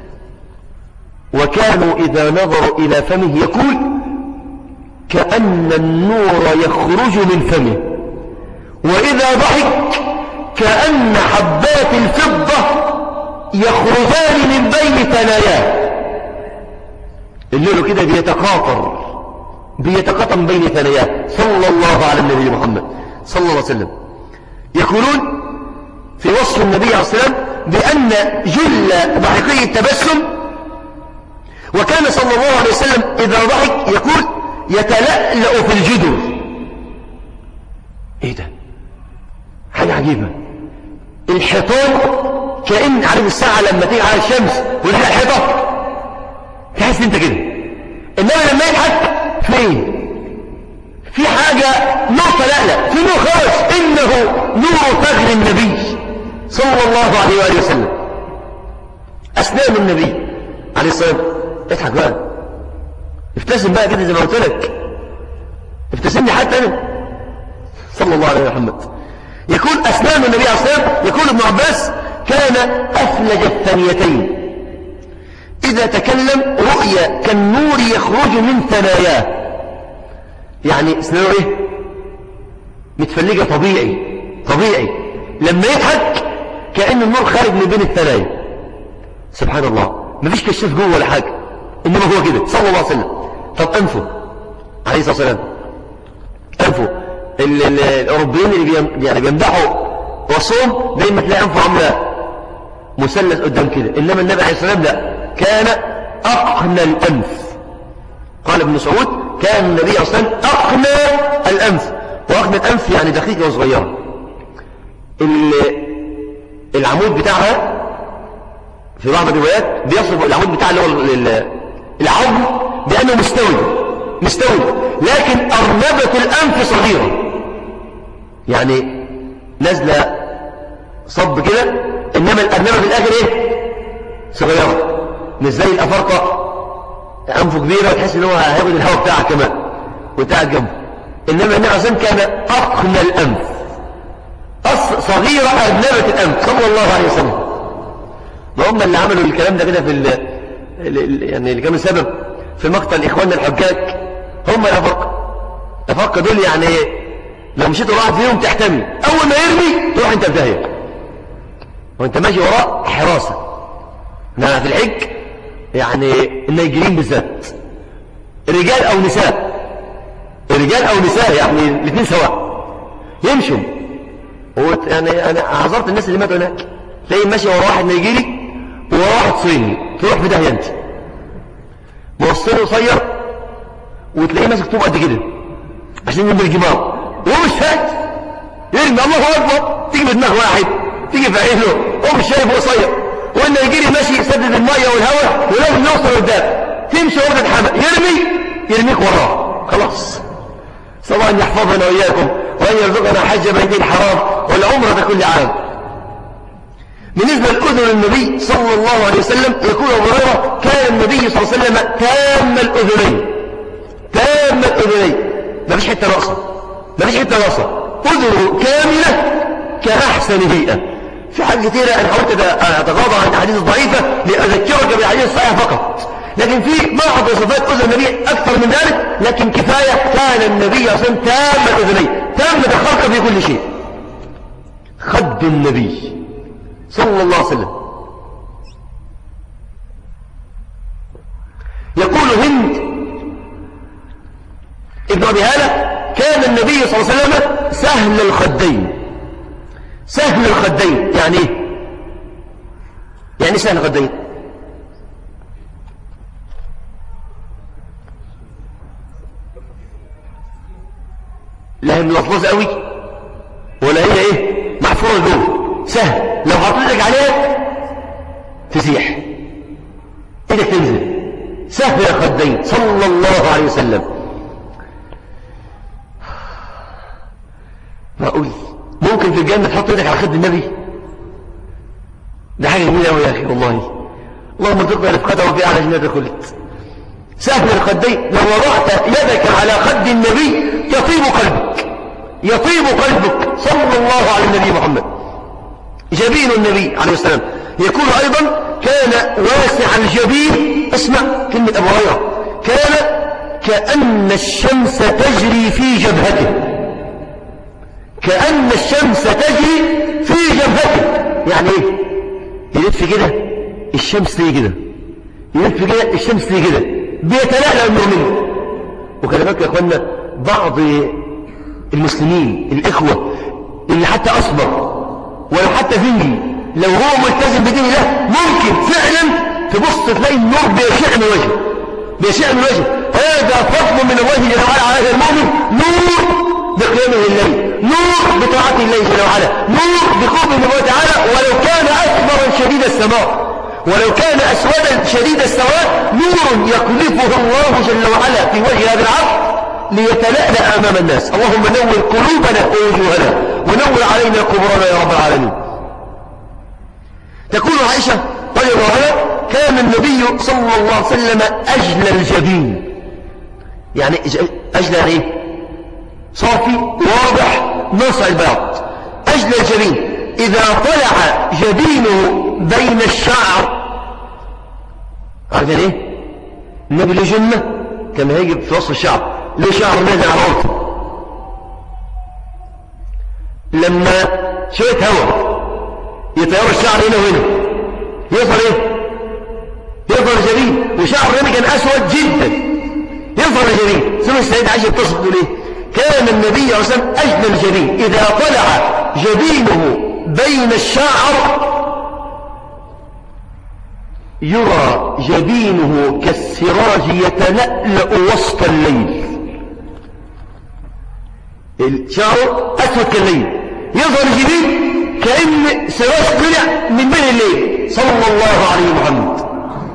وكانوا إذا نظروا إلى فمه يقول كأن النور يخرج من فمه، وإذا ضحك كأن حبات الفضة يخرجان من بين ثناياه. الليل كده بيتقاطر بين ثناياه صلى الله على النبي محمد صلى الله عليه وسلم. يقولون في وصف النبي عليه الصلاة والسلام بأن جل ضحكي التبسم، وكان صلى الله عليه وسلم إذا ضحك يقول يتلألأ في الجدر. ايه ده؟ حاجة عجيبة. الحيطان كأن عارف الساعة لما تيجي على الشمس وتلاقي الحيطة تحس انت كده، انما لما يضحك في حاجة نور تلألأ، في نور خالص، انه نور فجر النبي صلى الله عليه وآله وسلم. أسنان النبي عليه الصلاة والسلام. اضحك بقى، ابتسم بقى كده زي ما قلت لك، ابتسمني حتى أنا صلى الله عليه محمد. يكون أسنان النبي عليه الصلاة والسلام، يقول ابن عباس كان أفلج الثنيتين، إذا تكلم رؤيا كالنور يخرج من ثناياه. يعني أسنانه إيه؟ متفلجة طبيعي. لما يضحك كأن النور خارج من بين الثنايا. سبحان الله، مفيش كشاف جوه ولا حاجة، إنما هو كده صلى الله عليه وسلم. طب أنفه عليه الصلاة والسلام، أنفه الأوروبيين اللي يعني بيمدحوا وصوم دايما تلاقي أنفه عاملة مثلث قدام كده، إنما النبي عليه الصلاة والسلام لا، كان أقنى الأنف. قال ابن مسعود كان النبي عليه الصلاة والسلام أقنى الأنف، وأقنى الأنف يعني دقيقة وصغيرة. العمود بتاعها في بعض الروايات بيصف العمود بتاع اللي هو العظم بأنه مستوي، لكن أرنبة الأنف صغيرة، يعني نازلة صب كده، إنما الأرنبة في الآخر إيه؟ صغيرة، مش زي الأفارقة أنفه كبيرة وتحس إن هو هياخد الهواء بتاعها كمان وانت قاعد جنبه. إنما النبي عليه الصلاة والسلام كان أقنى الأنف، صغيرة أرنبة الأنف صلى الله عليه وسلم. ما هم اللي عملوا الكلام ده كده في يعني اللي كانوا سبب في مقتل إخواننا الحجاج هم الأفارقة دول. يعني لو مشيت واحد فيهم تحتمي، أول ما يرمي تروح أنت بداية وأنت ماشي وراء حراسة. إنما في الحج يعني النيجيريين بالذات رجال أو نساء يعني الاثنين سواء يمشوا. يعني أنا عذرت الناس اللي ماتوا هناك، تلاقي ماشي ورا واحد نيجيري وورا واحد صيني، تروح في داهية أنت. موصله قصير وتلاقيه ماسك طوب قد كده عشان يرمي الجمار، وهو مش فاهم يرمي، الله أكبر، تيجي في دماغ واحد، تيجي في عينه، هو مش شايف، هو قصير. والنيجيري ماشي يسدد المية والهواء ولازم يوصل قدام، تمشي ورا الحمل يرميك وراه. خلاص، سواء أن يحفظنا وإياكم وأن يرزقنا حج بيت الحرام والعمرة كل عام. بالنسبة لأذن النبي صلى الله عليه وسلم يقول أبو هريرة كان النبي صلى الله عليه وسلم تام الأذنين، ما فيش حتة ناقصة، أذنه كاملة كأحسن هيئة. في حاجة كثيرة أنا حاولت أتغاضى عن الأحاديث الضعيفة لأذكرك بالأحاديث الصحيحة فقط، لكن في بعض صفات أذن النبي أكثر من ذلك، لكن كفاية كان النبي صلى الله عليه وسلم تام الأذنين، تام الخلق في كل شيء. خد النبي صلى الله عليه وسلم. يقول هند ابن أبي هالة كان النبي صلى الله عليه وسلم سهل الخدين. يعني ايه؟ يعني سهل الخدين لا هي ملفظة قوي ولا هي ايه محفورة جوه، سهل، لو حطيتك عليها تسيح ايدك تنزل. سهل الخدين صلى الله عليه وسلم. معقول ممكن في الجنة تحط ايدك على خد النبي؟ ده حاجة جميلة قوي يا أخي والله. اللهم ارزقنا رفقته في أعلى جنات الخلد. سهل الخدين، لو وضعت يدك على خد النبي يطيب قلبك صلى الله على النبي محمد. جبين النبي عليه السلام يقول أيضا كان واسع الجبين. اسمع كلمة أبو هريرة، كان كأن الشمس تجري في جبهته. كأن الشمس تجري في جبهته، يعني ايه؟ يلف كده الشمس تيجي كده، يلف كده الشمس تيجي كده، بيتلألأ المؤمن. وكذا بالك يا اخوانا بعض المسلمين الإخوة اللي حتى أصبر ولو حتى فيه لو هو ملتزم بدين الله ممكن فعلا تبص تلاقي النور بيشع من وجهه، بيشع من وجهه. هذا فضل من الله جل وعلا على هذا المؤمن، نور بقيامه الليل، نور بطاعة الله جل وعلا، نور بقرب من الله تعالى. ولو كان أكبر شديد السماء، ولو كان أسودا شديد السواد، نور يقذفه الله جل وعلا في وجه هذا العبد ليتلألأ أمام الناس. اللهم نور قلوبنا ووجوهنا ونور علينا قبورنا يا رب العالمين. تقول عائشة رضي الله عنها: كان النبي صلى الله عليه وسلم أجل الجبين. يعني أجل يعني إيه؟ صافي واضح ناصع البياض. أجل الجبين إذا طلع جبينه بين الشعر. عارفين إيه؟ النبي له جنة كما يجب في وصف الشعر، له شعر نازل على الأرض. لما شوية هواء يطير الشعر هنا وهنا يظهر إيه؟ يظهر الجبين. وشعر النبي كان أسود جدا يظهر الجبين. ثم السيدة عائشة بتصف تقول إيه؟ كان النبي عليه الصلاة والسلام أجل الجبين إذا طلع جبينه بين الشعر يرى جبينه كالسراج يتلألأ وسط الليل. الشعر أسود كالليل، يظهر الجبين كأن سراج طلع من بين الليل صلى الله عليه محمد.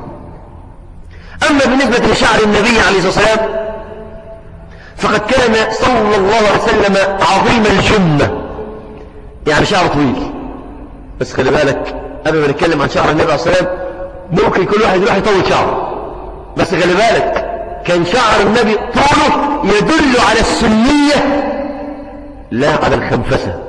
أما بالنسبة لشعر النبي عليه الصلاة والسلام فقد كان صلى الله عليه وسلم عظيم الجمة، يعني شعر طويل. بس خلي بالك قبل ما نتكلم عن شعر النبي عليه الصلاة والسلام ممكن كل واحد يروح يطول شعره، بس خلي بالك كان شعر النبي طوله يدل على السنية لا على الخنفسة.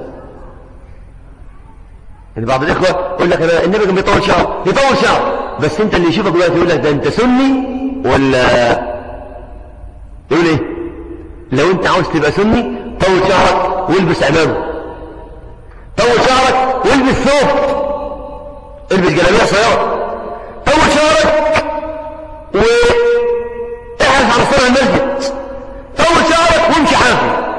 يعني بعض الإخوة يقول لك أنا النبي كان بيطول شعره، يطول شعره، بس أنت اللي يشوفك دلوقتي يقول لك ده أنت سني ولا يقول إيه؟ لو أنت عاوز تبقى سني طول شعرك والبس عمامة، طول شعرك والبس ثوب، البس جلابية قصيرة، طول شعرك واحرص على صلاة المسجد، طول شعرك وامشي حافي.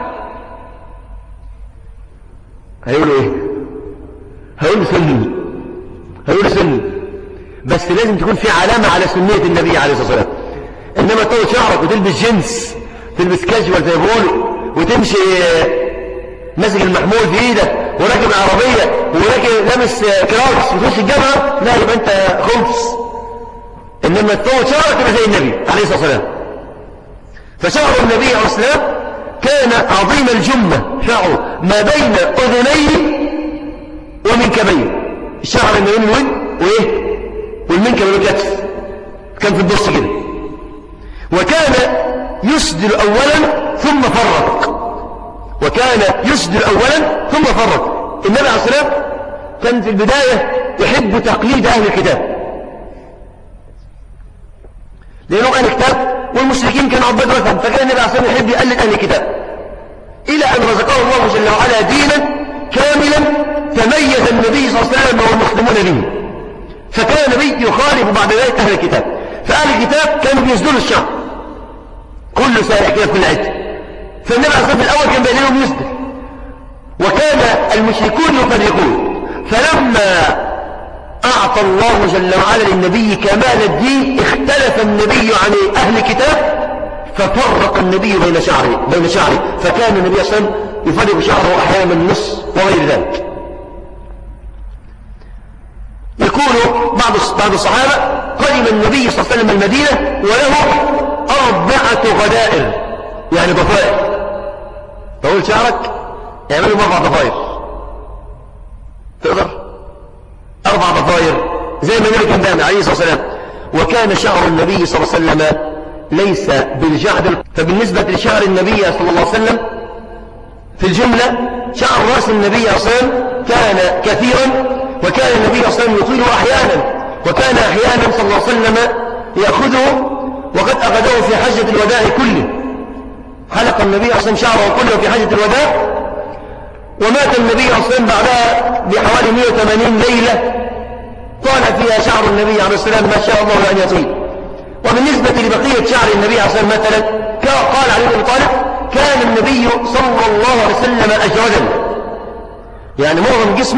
هيقولوا ايه؟ هيقولوا سني، هيقولوا سني، بس لازم تكون في علامة على سنية النبي عليه الصلاة والسلام. انما طول شعرك وتلبس جنس، تلبس كاجوال زي ما بيقولوا، وتمشي ماسك المحمول في ايدك وراكب عربية وراكب لابس كراكس وتخش الجامعة، لا يبقى انت خمس. انما طول شعرك تبقى زي النبي عليه الصلاة والسلام. فشعر النبي عليه الصلاة والسلام كان عظيم الجمة، شعره ما بين اذنيه ومنكبيه، الشعر ما بين الود وايه والمنكب والكتف كان في النص كده. وكان يسدل اولا ثم فرق، وكان يسدل اولا ثم فرق. النبي عليه الصلاة والسلام كان في البداية يحب تقليد اهل الكتاب، لانهم اهل الكتاب والمشركين كانوا عباد وثن، فكان النبي عليه الصلاة والسلام يحب يقلد اهل الكتاب، الى ان رزقه الله جل وعلا دينا كاملا تميز النبي صلى الله عليه وسلم والمسلمون به. فكان النبي يخالف بعد ذلك اهل الكتاب، فاهل الكتاب كانوا بيسدلوا الشعر كل سنة كده كل عدة، فالنبي عليه الصلاة والسلام الأول كان بيدينهم يسدل، وكان المشركون يفرقون. فلما أعطى الله جل وعلا للنبي كمال الدين اختلف النبي عن أهل الكتاب ففرق النبي بين شعره، فكان النبي صلى الله عليه وسلم يفرق شعره أحيانا النص وغير ذلك. يقول بعض الصحابة قدم النبي صلى الله عليه وسلم المدينة وله 4 غدائر، يعني ضفائر. طول شعرك يعملوا 4 ضفائر، تقدر 4 ضفائر زي ما النبي كان بيعمل عليه الصلاة والسلام. وكان شعر النبي صلى الله عليه وسلم ليس بالجعد. فبالنسبة لشعر النبي صلى الله عليه وسلم في الجملة شعر رأس النبي صلى الله عليه وسلم كان كثيرا، وكان النبي صلى الله عليه وسلم يطيله أحيانا، وكان أحيانا صلى الله عليه وسلم يأخذه، وقد أخذه في حجة الوداع كله، حلق النبي صلى الله عليه وسلم شعره كله في حجة الوداع، ومات النبي صلى الله عليه وسلم بعدها بحوالي 180 ليلة طال فيها شعر النبي عليه السلام ما شاء الله أن يطيل. وبالنسبة لبقية شعر النبي عليه السلام مثلا قال علي بن أبي طالب كان النبي صلى الله عليه وسلم أجودا، يعني معظم جسمه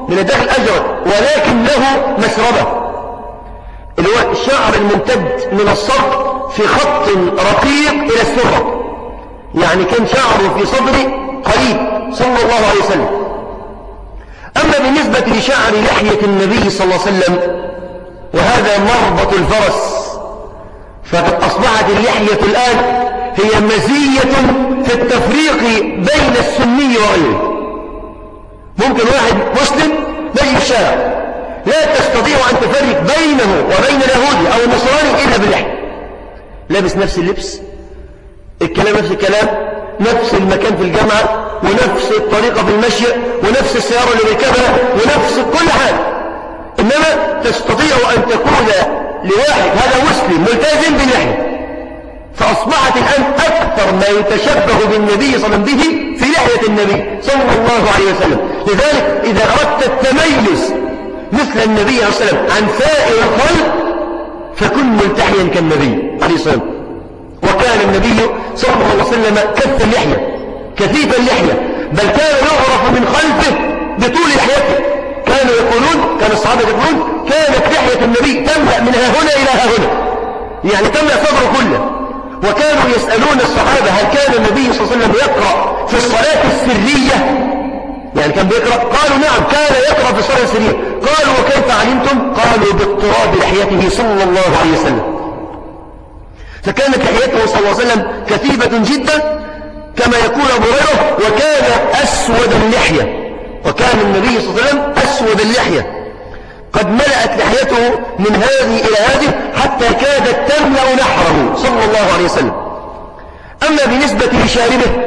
من الداخل أجرد ولكن له مسربة، اللي هو الشعر الممتد من الصدر في خط رقيق إلى السرة، يعني كان شعره في صدره قريب صلى الله عليه وسلم. أما بالنسبة لشعر لحية النبي صلى الله عليه وسلم وهذا مربط الفرس، فقد أصبحت اللحية الآن هي مزية في التفريق بين السني وغيره. ممكن واحد مسلم ماشي في الشارع لا تستطيع أن تفرق بينه وبين اليهودي أو النصراني إلا باللحية، لابس نفس اللبس، الكلام نفس الكلام، نفس المكان في الجامعة، ونفس الطريقة في المشي، ونفس السيارة اللي بيركبها، ونفس كل حاجة، إنما تستطيع أن تقول لواحد هذا مسلم ملتزم باللحية. فأصبحت الآن أكثر ما يتشبه بالنبي صلى الله عليه وسلم به في لحية النبي صلى الله عليه وسلم. لذلك إذا أردت التميز مثل النبي عليه الصلاة والسلام عن سائر الخلق فكن ملتحيا كالنبي عليه الصلاة والسلام. وكان النبي صلى الله عليه وسلم كث اللحية كثيف اللحية، بل كان يعرف من خلفه بطول لحيته. كان الصحابة يقولون كانت لحية النبي تملأ من ها هنا إلى ها هنا، يعني تملأ صدره كله. وكانوا يسألون الصحابة هل كان النبي صلى الله عليه وسلم يقرأ في الصلاة السرية، يعني كان بيقرأ؟ قالوا نعم كان يقرأ في الصلاة السرية. قالوا وكيف علمتم؟ قالوا باضطراب لحيته صلى الله عليه وسلم. فكانت لحيته صلى الله عليه وسلم كثيفة جدا كما يقول أبو هريرة، وكان أسود اللحية، وكان النبي صلى الله عليه وسلم أسود اللحية قد ملأت لحيته من هذه إلى هذه حتى كادت تملأ نحره صلى الله عليه وسلم. أما بالنسبة لشاربه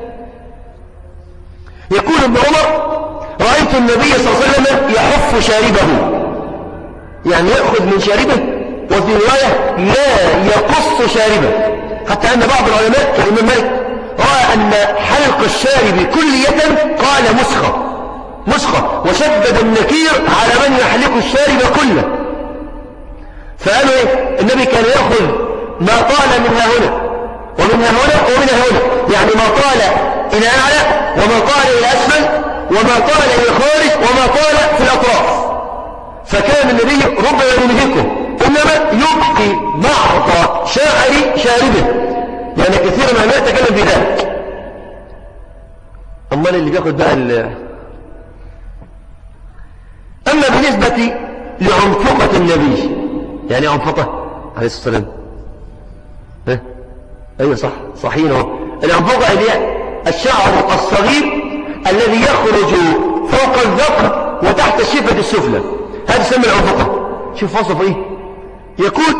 يقول ابن عمر رأيت النبي صلى الله عليه وسلم يحف شاربه، يعني يأخذ من شاربه، وفي رواية لا يقص شاربه، حتى أن بعض العلماء كالإمام مالك رأى أن حلق الشارب كلية قال مسخة، وشدد النكير على من يحلق الشارب كله. فقالوا إيه؟ النبي كان يأخذ ما طال من ها هنا ومن ها هنا ومن ها هنا، يعني ما طال إلى أعلى وما طال إلى أسفل وما طال إلى الخارج وما طال في الأطراف. فكان النبي ربما ينهكه، إنما يبقي بعض شعر شاربه، يعني كثير ما يتكلم في ذلك. أمال اللي بياخد بقى أما بالنسبة لعنفقة النبي، يعني عنفقة عليه الصلاة والسلام، أيوة صحيح اهو. العنفقة هي الشعر الصغير الذي يخرج فوق الذقن وتحت الشفة السفلى، هذا يسمى العنفقة. شوف وصف إيه، يقول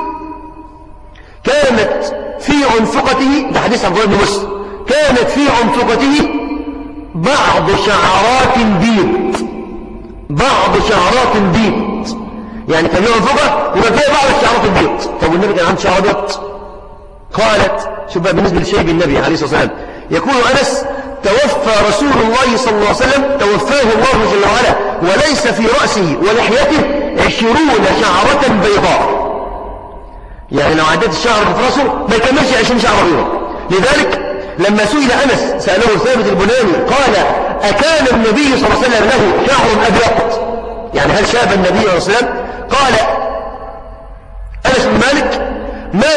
كانت في عنفقته، ده حديث عبد الله بن مسلم، كانت في عنفقته بعض شعرات بيض، يعني كان له عنفقة وما فيها بعض الشعرات البيض. طب والنبي كان عنده شعر ابيض؟ قالت شوف بقى بالنسبة لشيب النبي عليه الصلاة والسلام، يقول أنس توفى رسول الله صلى الله عليه وسلم، توفاه الله جل وعلا، وليس في رأسه ولحيته 20 شعرة بيضاء، يعني لو عدت الشعر في رأسه ما يكملش 20 شعرة بيضاء. لذلك لما سئل أنس سأله ثابت البناني قال أكان النبي صلى الله عليه وسلم له شعر أبيض، يعني هل شاب النبي صلى الله عليه وسلم؟ قال أنس بن مالك ما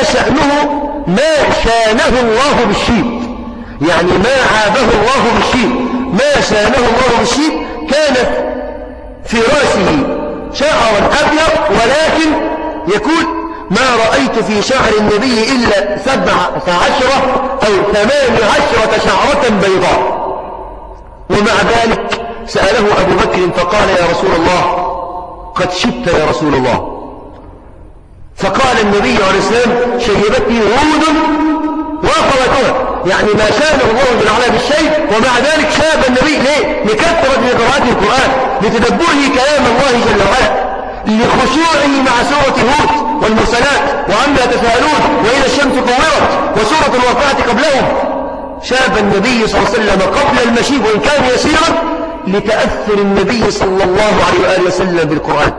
شانه الله بالشيب، يعني ما عابه الله بالشيب، ما شانه الله بالشيب. كانت في رأسه شعر أبيض، ولكن يقول ما رأيت في شعر النبي إلا 17 أو 18 شعرة بيضاء. ومع ذلك سأله أبو بكر فقال يا رسول الله قد شبت يا رسول الله. فقال النبي عليه السلام شيبتني هود وأخواتها، يعني ما شانه الله جل وعلا بالشيء، ومع ذلك شاب النبي. ليه؟ لكثرة قراءة القرآن، لتدبره كلام الله جل وعلا، لخشوعه مع سورة هود والمرسلات وعما يتساءلون وإذا الشمس كورت وسورة الواقعة قبلهم. شاب النبي صلى الله عليه وسلم قبل المشيب وإن كان يسيرا لتأثر النبي صلى الله عليه وآله وسلم بالقرآن.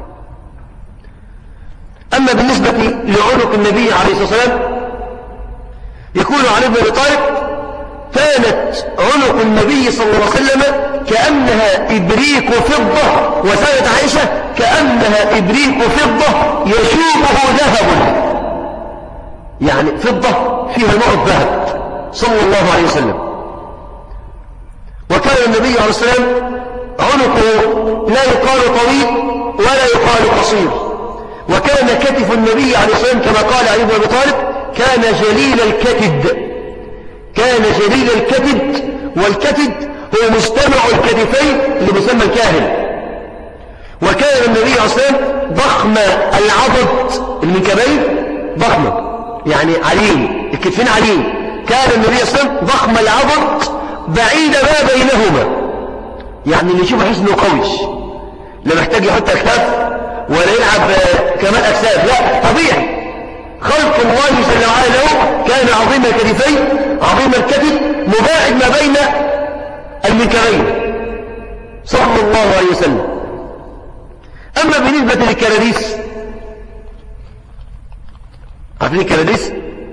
أما بالنسبة لعنق النبي عليه الصلاة والسلام يقول علي بن أبي طالب كانت عنق النبي صلى الله عليه وسلم كأنها إبريق فضة، وسادة عائشة كأنها إبريق فضة يشوبه ذهب، يعني فضة فيها نوع ذهب صلى الله عليه وسلم. وكان النبي عليه الصلاة والسلام عنقه لا يقال طويل ولا يقال قصير، وكان كتف النبي عليه الصلاة والسلام كما قال علي بن أبي طالب كان جليل الكتد، كان جليل الكتد، والكتد هو مجتمع الكتفين اللي بيسمى الكاهل. وكان النبي عليه الصلاة والسلام ضخم العضد المنكبين، ضخمة يعني عليم، الكتفين عليم. كان النبي عليه الصلاة والسلام ضخم العضد بعيد ما بينهما، يعني اللي يشوف يحس انه قوي، لا محتاج يحط اكتاف ولا يلعب كمال اجساد، لا، طبيعي. خلق الله جل وعلا له كان عظيم الكتفين عظيم الكتف مباعد ما بين المنكبين صلى الله عليه وسلم. اما بالنسبة للكراديس، عارفين الكراديس؟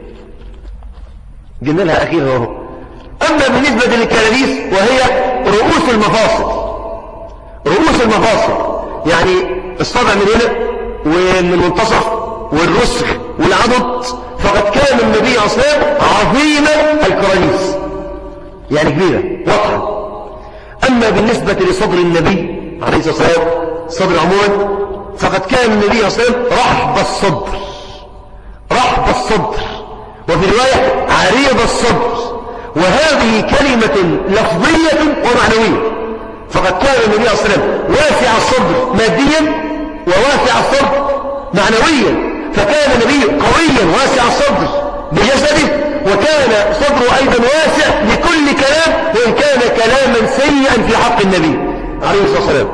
قلنا لها اخيرا اهو. اما بالنسبة للكراديس وهي رؤوس المفاصل، رؤوس المفاصل يعني الصابع من هنا ومن المنتصف والرسغ والعضد، فقد كان النبي عليه الصلاة والسلام عظيم الكراديس، يعني كبيرة واضحة. أما بالنسبة لصدر النبي عليه الصلاة والسلام، صدر عموما، فقد كان النبي عليه الصلاة والسلام رحب الصدر، رحب الصدر، وفي رواية عريض الصدر، وهذه كلمة لفظية ومعنوية. فقد كان النبي عليه الصلاة والسلام واسع الصدر ماديا وواسع الصدر معنويا، فكان النبي قويا واسع الصدر بجسده، وكان صدره أيضا واسع لكل كلام، وإن كان كلاما سيئا في حق النبي عليه الصلاة والسلام.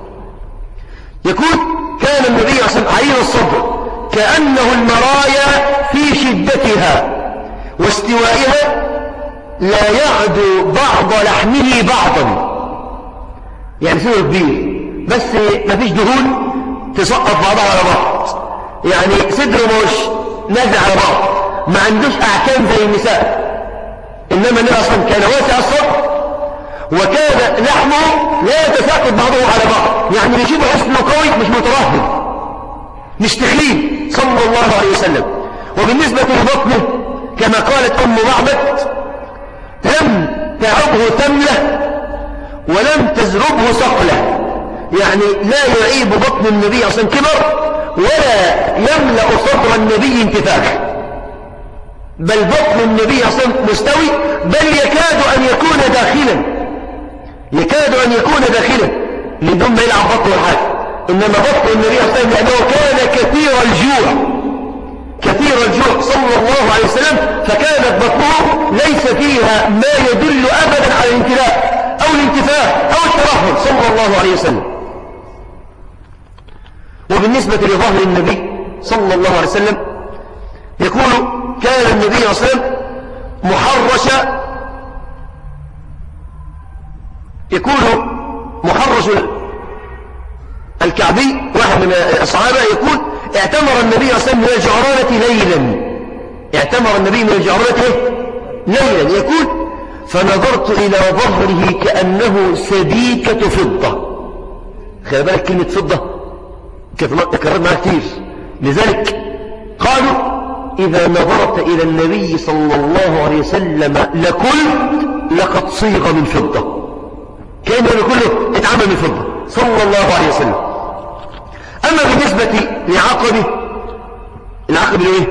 يقول كان النبي عليه الصلاة والسلام عريض الصدر كأنه المرايا في شدتها واستوائها لا يعدو بعض لحمه بعضا، يعني صدره كبير بس ما فيش دهون تسقط بعضها على بعض، يعني صدره مش نازل على بعض، ما عندوش أعكام زي النساء، إنما النبي أصلا كان واسع الصدر وكان لحمه لا يتساقط بعضه على بعض، يعني يشوف حسنه قوي مش مترهب مش تخين صلى الله عليه وسلم. وبالنسبة لبطنه كما قالت أم معبد لم تعبه ثملة ولم تزربه صقلة، يعني لا يعيب بطن النبي صلى الله عليه وسلم كبر ولا يملأ صدر النبي انتفاخ، بل بطن النبي صلى الله عليه وسلم مستوي، بل يكاد أن يكون داخلا، يكاد أن يكون داخلا من دون ما يلعب بطنه الحاجة. إنما بطن النبي صلى الله عليه وسلم لأنه كان كثير الجوع، كثير الجوع صلى الله عليه وسلم، فكانت بطنه ليس فيها ما يدل أبدا على الامتلاء أو الانتفاخ أو الترهل صلى الله عليه وسلم. وبالنسبة لظهر النبي صلى الله عليه وسلم يقول كان النبي صلى الله عليه وسلم محرش، يكون محرش الكعبي، واحد من الصحابة يقول اعتمر النبي صلى الله عليه وسلم من الجعرانة ليلا، اعتمر النبي من الجعرانة ليلا، يقول فنظرت إلى ظهره كأنه سبيكة فضة. خلي بالك كلمة فضة تكررت معها كتير، لذلك قالوا إذا نظرت إلى النبي صلى الله عليه وسلم لقلت لقد صيغ من فضة، كأنه كله اتعمل من فضة صلى الله عليه وسلم. أما بالنسبة لعقبه، العقب الايه؟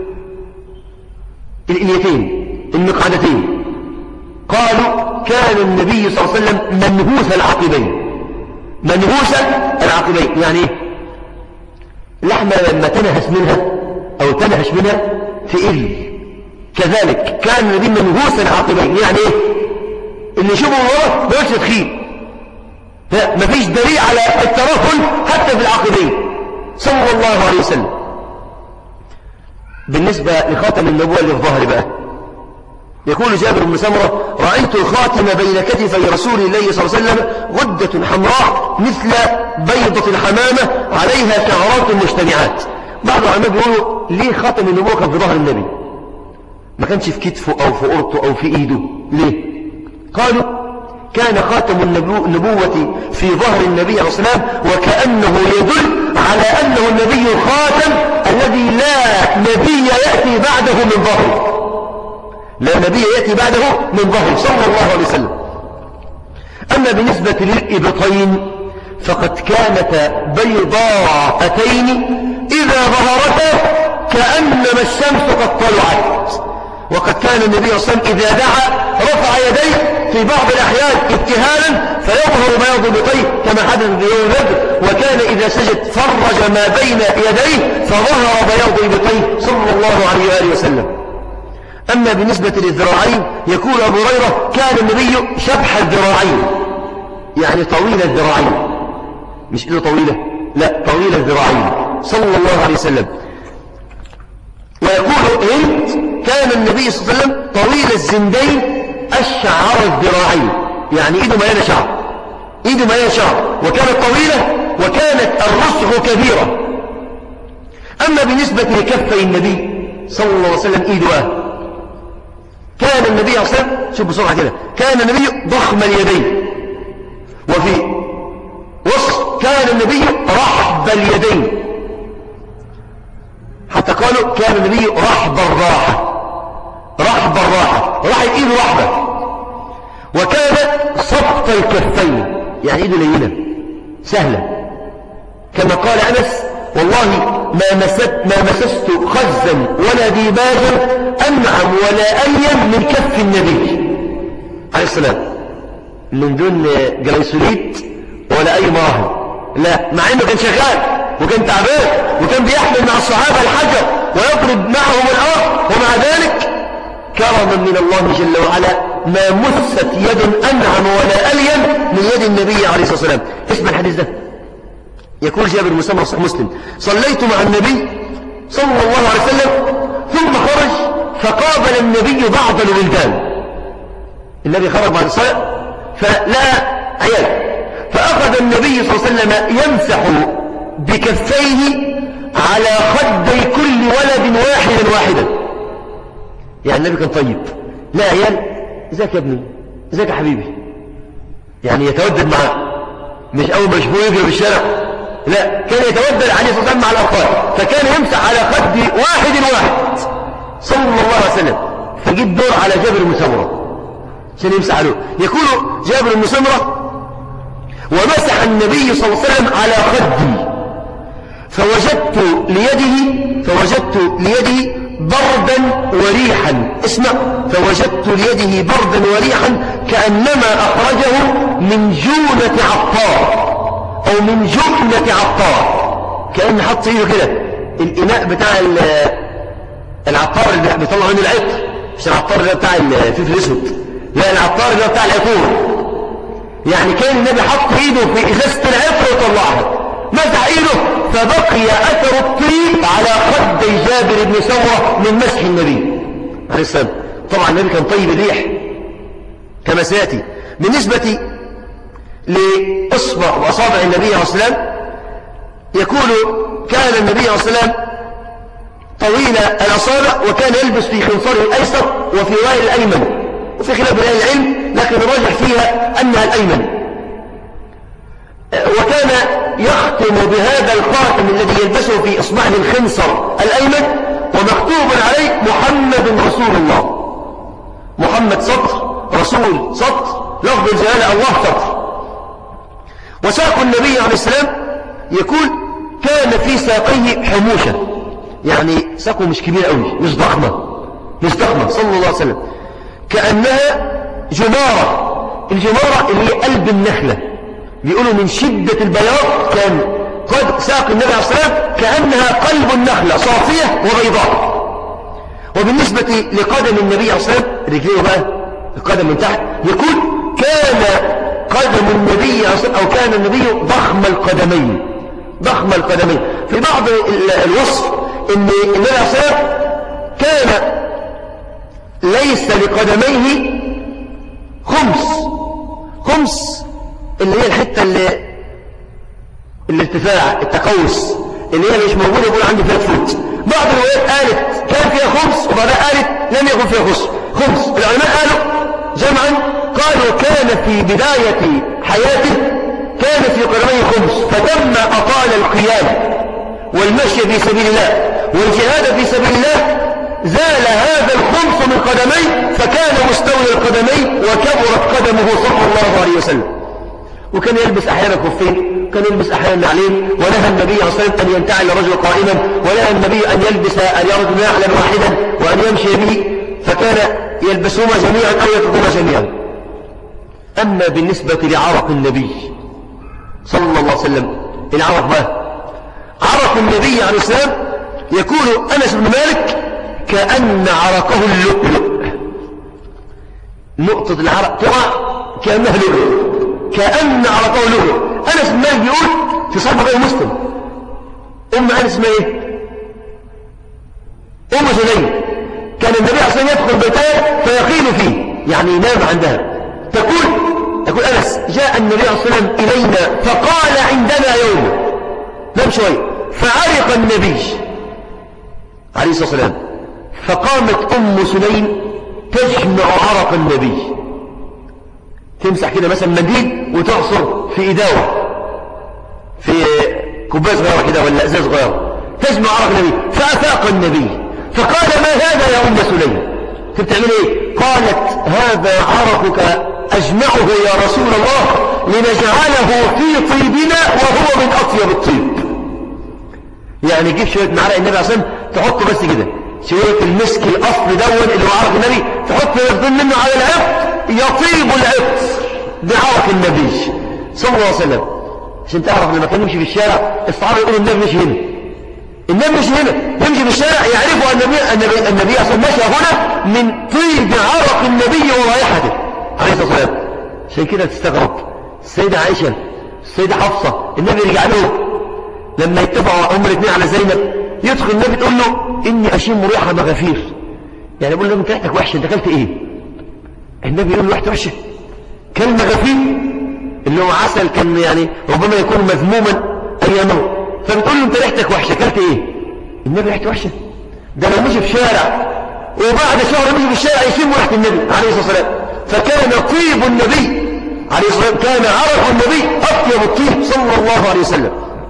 الإليتين المقعدتين، قالوا كان النبي صلى الله عليه وسلم منهوس العقبين، منهوس العقبين يعني ايه؟ اللحمة لما تنهش منها أو تنهش منها تقل، كذلك كان النبي منهوس العقبين، يعني ايه؟ اللي يشوفه وراه ما يقولش تخين، مفيش دليل على الترهل حتى في العقبين صلى الله عليه وسلم. بالنسبة لخاتم النبوة اللي في ظهر بقى، يقول جابر بن سمرة رأيت الخاتم بين كتفي رسول الله صلى الله عليه وسلم غدة حمراء مثل بيضة الحمامة عليها شعرات مجتمعات. بعض العلماء بيقولوا ليه خاتم النبوة كان في ظهر النبي، ما كانش في كتفه أو في قرطه أو في إيده، ليه؟ قالوا كان خاتم النبوة في ظهر النبي عليه الصلاة والسلام، وكأنه يدل على أنه النبي الخاتم الذي لا نبي يأتي بعده من ظهره، لا نبي يأتي بعده من ظهره صلى الله عليه وسلم. أما بالنسبة للإبطين فقد كانتا بيضاءتين إذا ظهرتا كأنما الشمس قد طلعت. وقد كان النبي صلى الله عليه وسلم إذا دعا رفع يديه في بعض الأحيان ابتهالا فيظهر بياض إبطيه كما حدث في يوم بدر، وكان إذا سجد فرج ما بين يديه فظهر بياض إبطيه صلى الله عليه وآله وسلم. أما بالنسبة للذراعين يقول أبو هريرة كان النبي شبح الذراعين، يعني طويل الذراعين، مش إيده طويلة، لا طويل الذراعين صلى الله عليه وسلم. ويقول هند كان النبي صلى الله عليه وسلم طويل الزندين أشعر الذراعين، يعني إيده مليانة شعر، إيده مليانة شعر، وكانت طويلة وكانت الرسغ كبيرة. أما بالنسبة لكفي النبي صلى الله عليه وسلم إيده كان النبي صلى الله عليه وسلم، شوف بسرعة كده، كان النبي ضخم اليدين، وفي وصف كان النبي رحب اليدين، حتى قالوا كان النبي رحب الراحة، رحب الراحة، راحت إيده رحبة. وكان صبت الكفين، يعني إيده لينة سهلة، كما قال أنس والله ما مسست خزا ولا ديباجا أنعم ولا ألين من كف النبي عليه السلام، من دون جليسوليت ولا أي مراهم، لا، مع أنه كان شغال وكان تعبان وكان بيحمل مع الصحابة الحجر ويضرب معهم الأرض، ومع ذلك كرما من الله جل وعلا ما مست يد أنعم ولا ألين من يد النبي عليه الصلاة والسلام. اسمع الحديث ده، يقول جابر بن سمرة صحيح مسلم صليت مع النبي صلى الله عليه وسلم ثم خرج فقابل النبي بعض الولدان، النبي خرج بعد الصلاة فلقى عيال، فأخذ النبي صلى الله عليه وسلم يمسح بكفيه على خدي كل ولد واحدا، يعني النبي كان طيب، لا عيال ازيك يا ابني، ازيك يا حبيبي، يعني يتودد معاه، مش أول ما يشوفوه يجري في الشارع، لا، كان يتودد عليه الصلاة والسلام مع الأطفال، فكان يمسح على خد واحد صلى الله عليه وسلم. فجيت دور على جابر بن سمرة عشان يمسح له، يقول جابر بن سمرة ومسح النبي صلى الله عليه وسلم على خدي فوجدت ليده بردا وريحا، اسمع، فوجدت ليده بردا وريحا كأنما أخرجه من جونة عطار أو من جبنة عطار، كأن حط ايده كده الإناء بتاع العطار اللي بيطلع منه العطر، مش العطار اللي بتاع الفلفل الأسود، لا، العطار اللي بتاع العطور، يعني كان النبي حط ايده في إزازة العطر وطلعها، مسح ايده فبقي أثر الطيب على خدي جابر بن سمرة من مسح النبي عليه السلام. طبعا النبي كان طيب الريح كما سيأتي. بالنسبة وأصابع النبي عليه الصلاة والسلام يقول كان النبي عليه الصلاة والسلام طويل الأصابع وكان يلبس في خنصره الأيسر وفي رأي الأيمن، وفي خلاف أهل العلم لكن الراجح فيها أنها الأيمن. وكان يختم بهذا الخاتم الذي يلبسه في إصبعه الخنصر الأيمن ومكتوب عليه محمد رسول الله، محمد سطر، رسول سطر، لفظ الجلالة الله سطر. وساق النبي عليه السلام يقول كان في ساقيه حموشة، يعني ساقه مش كبير قوي، مش ضخمة صلى الله عليه وسلم، كأنها جمارة، الجمارة اللي هي قلب النخلة، بيقولوا من شدة البياض كان قد ساق النبي عليه السلام كأنها قلب النخلة صافية وبيضاء. وبالنسبة لقدم النبي عليه السلام رجليه بقى القدم من تحت، يقول كان قدم النبي أو كان النبي ضخم القدمين. في بعض الوصف ان النبي عليه السلام كان ليس لقدميه خمس اللي هي الحتة الارتفاع التقوس اللي هي مش موجودة، يقول عندي فيها فوت. بعض الروايات قالت كان فيها خمس وبعدها قالت لم يكن فيها خمس. العلماء قالوا جمعا قالوا كان في بداية حياته كان في قدميه خمس، فلما أطال القيام والمشي في سبيل الله والجهاد في سبيل الله زال هذا الخمس من قدميه، فكان مستوي القدمين وكبرت قدمه صلى الله عليه وسلم. وكان يلبس أحيانا خفين، كان يلبس أحيانا نعلين، ونهى النبي صلى الله عليه وسلم أن ينتعل الرجل قائما، ونهى النبي أن يلبس الرجل نعلا واحدا وأن يمشي به، فكان يلبسهما جميعا أو يتركهما جميعا. أما بالنسبة لعرق النبي صلى الله عليه وسلم، العرق بقى عرق النبي عليه السلام يقول أنس بن مالك كأن عرقه اللؤلؤ، نقطة العرق تقع كأنها لؤلؤ، كأن عرقه لؤلؤ. أنس بن مالك يقول في صحيح البخاري ومسلم، أم أنس اسمها إيه؟ أم سليم، كان النبي عليه الصلاة والسلام يدخل بيتها فيقيل فيه، يعني ينام عندها. تقول أنس جاء النبي عليه الصلاة والسلام إلينا فقال عندنا يوم، نام شوية، فعرق النبي عليه الصلاة والسلام، فقامت أم سليم تجمع عرق النبي، تمسح كده مثلا منديل وتعصر في إداوة في كوباية صغيرة كده ولا إزاز صغيرة، تجمع عرق النبي. فأفاق النبي فقال ما هذا يا أم سليم؟ بتعمل إيه؟ قالت هذا عرقك أجمعه يا رسول الله لنجعله في طيبنا وهو من أطيب الطيب. يعني جيب شوية من عرق النبي عليه الصلاة والسلام تحطه بس كده، شوية المسك الأصل دون اللي هو عرق النبي تحطه يفضل منه على العطر يطيب العطر بعرق النبي صلى الله عليه وسلم. عشان تعرف لما كان يمشي في الشارع الصحابة يقولوا النبي مش هنا، النبي مش هنا، يمشي في الشارع يعرفوا أن النبي أصلا مشى هنا من طيب عرق النبي ورائحته عليه الصلاة والسلام. عشان كده تستغرب السيدة عائشة السيدة حفصة، النبي رجع له لما يتفقوا هم الاثنين على زينب، يدخل النبي تقول له إني أشم ريحة مغافير، يعني يقول له انت ريحتك وحشة، انت اكلت ايه؟ النبي يقول له ريحتك وحشة، كان مغافير اللي هو عسل كان يعني ربما يكون مذموما أيامه، فبتقول له انت ريحتك وحشة اكلت ايه؟ النبي ريحته وحشة، ده لو مشي في شارع وبعد شهر مشي في الشارع يشم ريحة النبي عليه الصلاة والسلام. فكان طيب النبي عليه الصلاة والسلام، كان عرق النبي أطيب الطيب صلى الله عليه وسلم.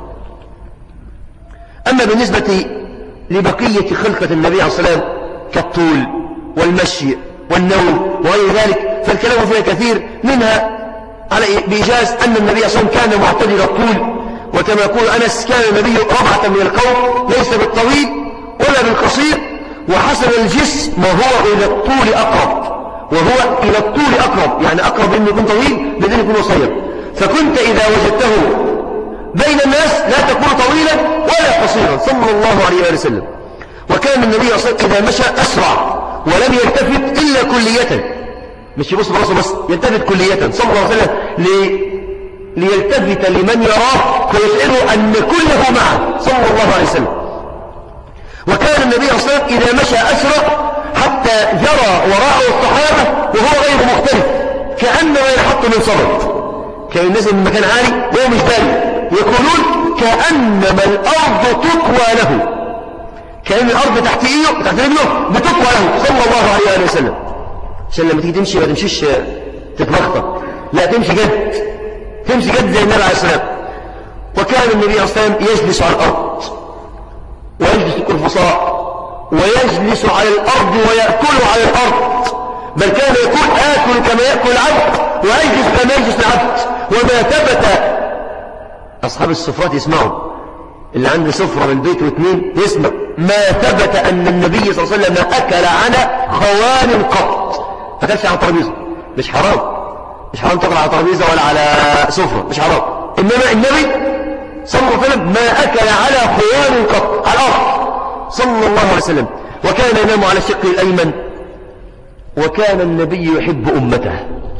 أما بالنسبة لبقية خلقة النبي عليه الصلاة والسلام كالطول والمشي والنوم وغير ذلك فالكلام فيها كثير، منها على بإيجاز أن النبي صلى الله عليه وسلم كان معتدل الطول، وكما يقول أنس كان النبي ربعة من القوم ليس بالطويل ولا بالقصير، وحسن الجسم وهو إلى الطول أقرب، وهو إلى الطول أقرب، يعني أقرب أنه يكون طويل من أنه يكون قصير. فكنت إذا وجدته بين الناس لا تكون طويلا ولا قصيرا صلى الله عليه وسلم. وكان النبي صلى الله عليه وسلم إذا مشى أسرع ولم يلتفت إلا كلية، مش يبص براسه بس، يلتفت كلية صلى الله عليه وسلم ليلتفت لمن يراه فيشعره أن كله معه صلى الله عليه وسلم. وكان النبي صلى الله عليه وسلم إذا مشى أسرع حتى جرى وراءه الصحابة وهو غير مختلف كأنما ينحط من صمت، كان الناس من مكان عالي وهو مش داري، يقولون كأنما الأرض تطوى له، كأن الأرض تحت رجله بتطوى له صلى الله عليه وسلم. عشان لما تيجي تمشي ما تمشيش تتلخبط، لا تمشي جد، تمشي جد زي النبي عليه السلام. وكان النبي عليه السلام يجلس على الأرض ويجلس القرفصاء ويجلس على الأرض ويأكل على الأرض، بل كان يقول آكل كما يأكل العبد وأجلس كما يجلس العبد. وما ثبت أصحاب السفرات يسمعوا، اللي عنده سفرة من بيت واثنين يسمع، ما ثبت أن النبي صلى الله عليه وسلم أكل على خوان قط، ما أكلش على ترابيزة، مش حرام، مش حرام تاكل على ترابيزة ولا على سفرة، مش حرام، إنما النبي صلى الله عليه وسلم ما أكل على خوان قط على الأرض صلى الله عليه وسلم. وكان ينام على الشق الأيمن. وكان النبي يحب أمته،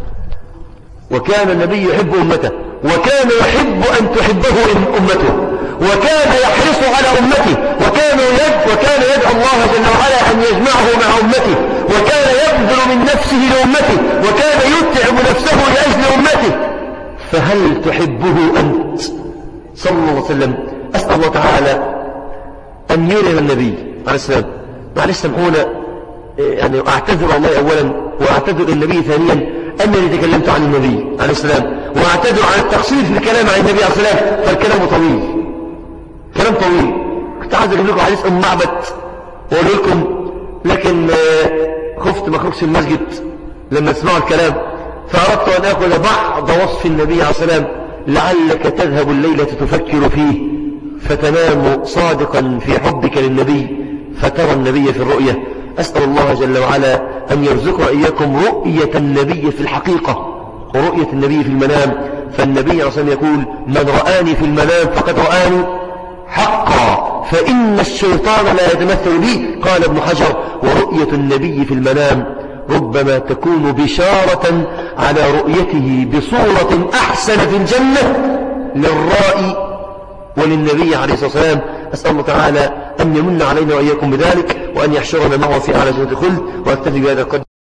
وكان النبي يحب أمته، وكان يحب أن تحبه أمته، وكان يحرص على أمته، وكان يدعو الله جل وعلا أن يجمعه مع أمته، وكان يبذل من نفسه لأمته، وكان يتعب نفسه لأجل أمته. فهل تحبه أنت صلى الله عليه وسلم؟ أسأل الله تعالى أن يرنا النبي عليه السلام. معلش سامحونا، يعني أعتذر الله أولا وأعتذر النبي ثانيا أنني تكلمت عن النبي عليه السلام واعتذر عن التقصير في الكلام عن النبي عليه السلام، فالكلام طويل، كلام طويل. كنت عايز أجيب لكم حديث أم معبد وأقول لكم، لكن خفت ما أخرجش المسجد لما تسمعوا الكلام، فأردت أن أخذ بعض وصف النبي عليه السلام لعلك تذهب الليلة تفكر فيه فتنام صادقا في حبك للنبي فترى النبي في الرؤية. أسأل الله جل وعلا أن يرزق إياكم رؤية النبي في الحقيقة ورؤية النبي في المنام. فالنبي عليه الصلاة والسلام يقول: من رآني في المنام فقد رآني حقا، فإن الشيطان لا يتمثل بي. قال ابن حجر: ورؤية النبي في المنام ربما تكون بشارة على رؤيته بصورة أحسن في الجنة للرائي وللنبي عليه الصلاة والسلام. أسأل الله تعالى أن يمن علينا وإياكم بذلك، وأن يحشرنا معه في أعلى جنة الخلد. وأكتفي بهذا القدر.